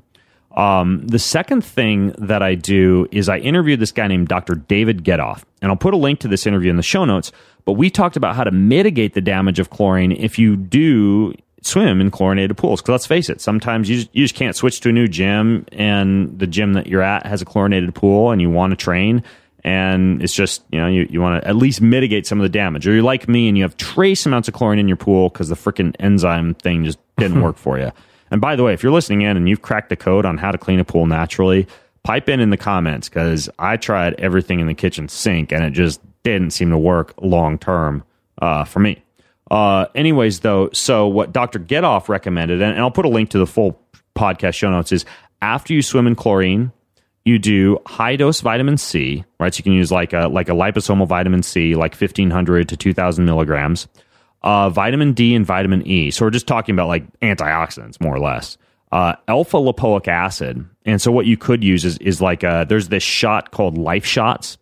The second thing that I do is I interviewed this guy named Dr. David Getoff, and I'll put a link to this interview in the show notes, but we talked about how to mitigate the damage of chlorine if you do swim in chlorinated pools. Because let's face it, sometimes you just can't switch to a new gym, and the gym that you're at has a chlorinated pool, and you want to train, and it's just, you want to at least mitigate some of the damage. Or you're like me, and you have trace amounts of chlorine in your pool because the freaking enzyme thing just didn't work for you. And by the way, if you're listening in and you've cracked the code on how to clean a pool naturally, pipe in the comments, because I tried everything in the kitchen sink and it just didn't seem to work long term for me. Anyways, though, so what Dr. Getoff recommended, and I'll put a link to the full podcast show notes, is after you swim in chlorine, you do high dose vitamin C, right? So you can use like a liposomal vitamin C, like 1,500 to 2,000 milligrams. Vitamin D and vitamin E. So we're just talking about like antioxidants, more or less. Alpha lipoic acid. And so what you could use is like there's this shot called Life Shots.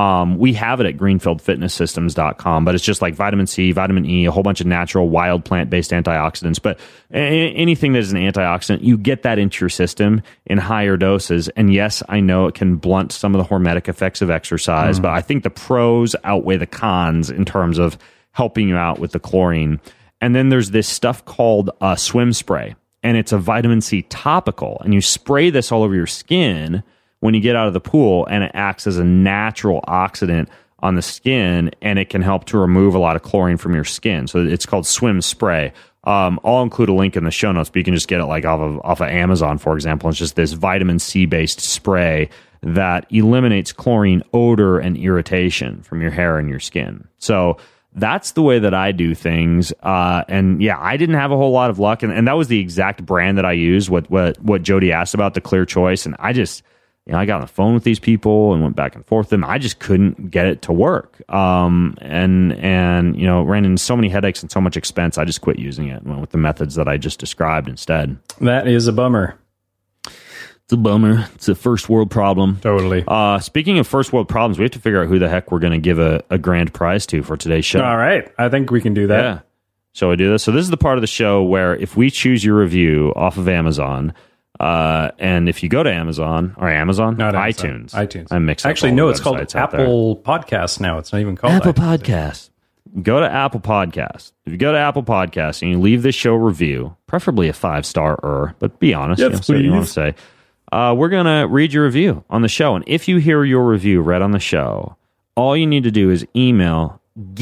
We have it at greenfieldfitnesssystems.com, but it's just like vitamin C, vitamin E, a whole bunch of natural wild plant-based antioxidants. But anything that is an antioxidant, you get that into your system in higher doses. And yes, I know it can blunt some of the hormetic effects of exercise, but I think the pros outweigh the cons in terms of helping you out with the chlorine. And then there's this stuff called swim spray, and it's a vitamin C topical, and you spray this all over your skin when you get out of the pool, and it acts as a natural oxidant on the skin, and it can help to remove a lot of chlorine from your skin. So it's called swim spray. I'll include a link in the show notes, but you can just get it like off of Amazon, for example. It's just this vitamin C based spray that eliminates chlorine odor and irritation from your hair and your skin. So that's the way that I do things. And yeah, I didn't have a whole lot of luck. And that was the exact brand that I used, what Jody asked about, the Clear Choice. And I just, I got on the phone with these people and went back and forth with them. I just couldn't get it to work. And ran into so many headaches and so much expense. I just quit using it and went with the methods that I just described instead.
That is a bummer.
It's a bummer. It's a first world problem.
Totally.
Speaking of first world problems, we have to figure out who the heck we're going to give a grand prize to for today's show.
All right. I think we can do that.
Yeah. Shall we do this? So this is the part of the show where if we choose your review off of Amazon, and if you go to Amazon, or
Not
iTunes.
iTunes.
I'm mixing
Actually, no, it's called Apple Podcasts now. It's not even called
Apple
iTunes.
Podcasts. Go to Apple Podcasts. If you go to Apple Podcasts and you leave this show review, preferably a 5-star, but be honest.
Yes,
say what you
please.
want to say. We're going to read your review on the show. And if you hear your review read on the show, all you need to do is email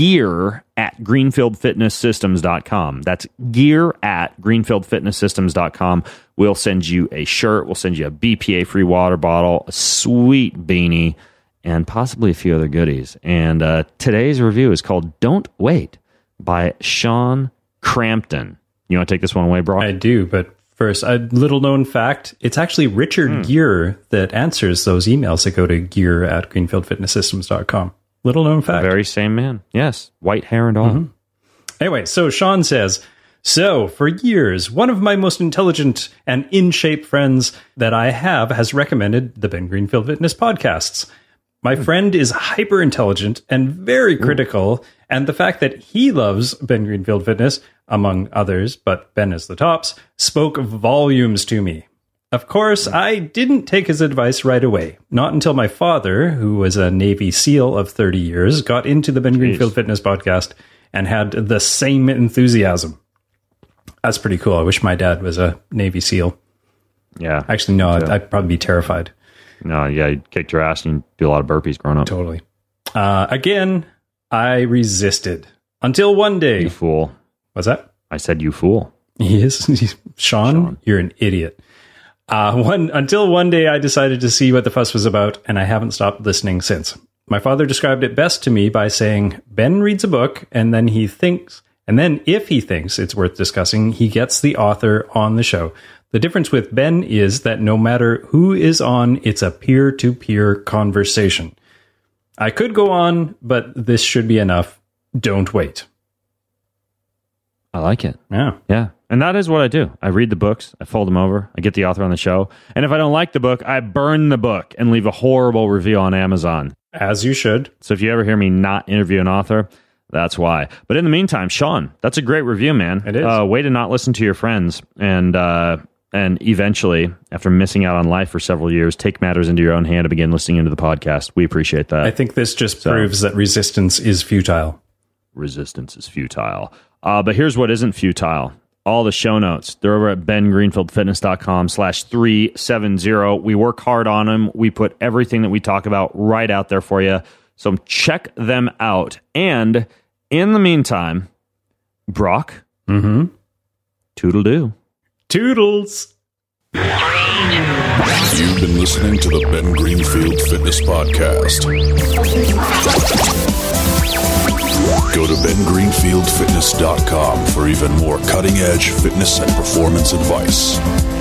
gear@greenfieldfitnesssystems.com. That's gear@greenfieldfitnesssystems.com. We'll send you a shirt. We'll send you a BPA-free water bottle, a sweet beanie, and possibly a few other goodies. And today's review is called Don't Wait by Sean Crampton. You want to take this one away, Brock?
I do, but first, a little known fact, it's actually Richard Gere that answers those emails that go to gear@greenfieldfitnesssystems.com. Little known fact.
The very same man. Yes. White hair and all.
Anyway, so Sean says, So, for years, one of my most intelligent and in-shape friends that I have has recommended the Ben Greenfield Fitness podcasts. My friend is hyper-intelligent and very critical, and the fact that he loves Ben Greenfield Fitness, among others, but Ben is the tops, spoke volumes to me. Of course, I didn't take his advice right away. Not until my father, who was a Navy SEAL of 30 years, got into the Ben Greenfield Fitness podcast and had the same enthusiasm. That's pretty cool. I wish my dad was a Navy SEAL.
Yeah.
Actually, no, I'd probably be terrified.
No, yeah, you kicked your ass and you do a lot of burpees growing up.
Totally. Again, I resisted. Until one day...
You fool.
What's that?
I said you fool.
He is. Sean, you're an idiot. Until one day I decided to see what the fuss was about, and I haven't stopped listening since. My father described it best to me by saying, Ben reads a book, and then if he thinks it's worth discussing, he gets the author on the show. The difference with Ben is that no matter who is on, it's a peer-to-peer conversation. I could go on, but this should be enough. Don't wait.
I like it.
Yeah.
Yeah. And that is what I do. I read the books, I fold them over, I get the author on the show. And if I don't like the book, I burn the book and leave a horrible review on Amazon.
As you should.
So if you ever hear me not interview an author, that's why. But in the meantime, Sean, that's a great review, man.
It is.
Way to not listen to your friends and eventually, after missing out on life for several years, take matters into your own hand and begin listening into the podcast. We appreciate that.
I think this just proves that resistance is futile.
Resistance is futile. But here's what isn't futile. All the show notes, they're over at bengreenfieldfitness.com/370. We work hard on them. We put everything that we talk about right out there for you. So check them out. And in the meantime, Brock, toodle-doo.
Toodles.
You've been listening to the Ben Greenfield Fitness Podcast. Go to bengreenfieldfitness.com for even more cutting-edge fitness and performance advice.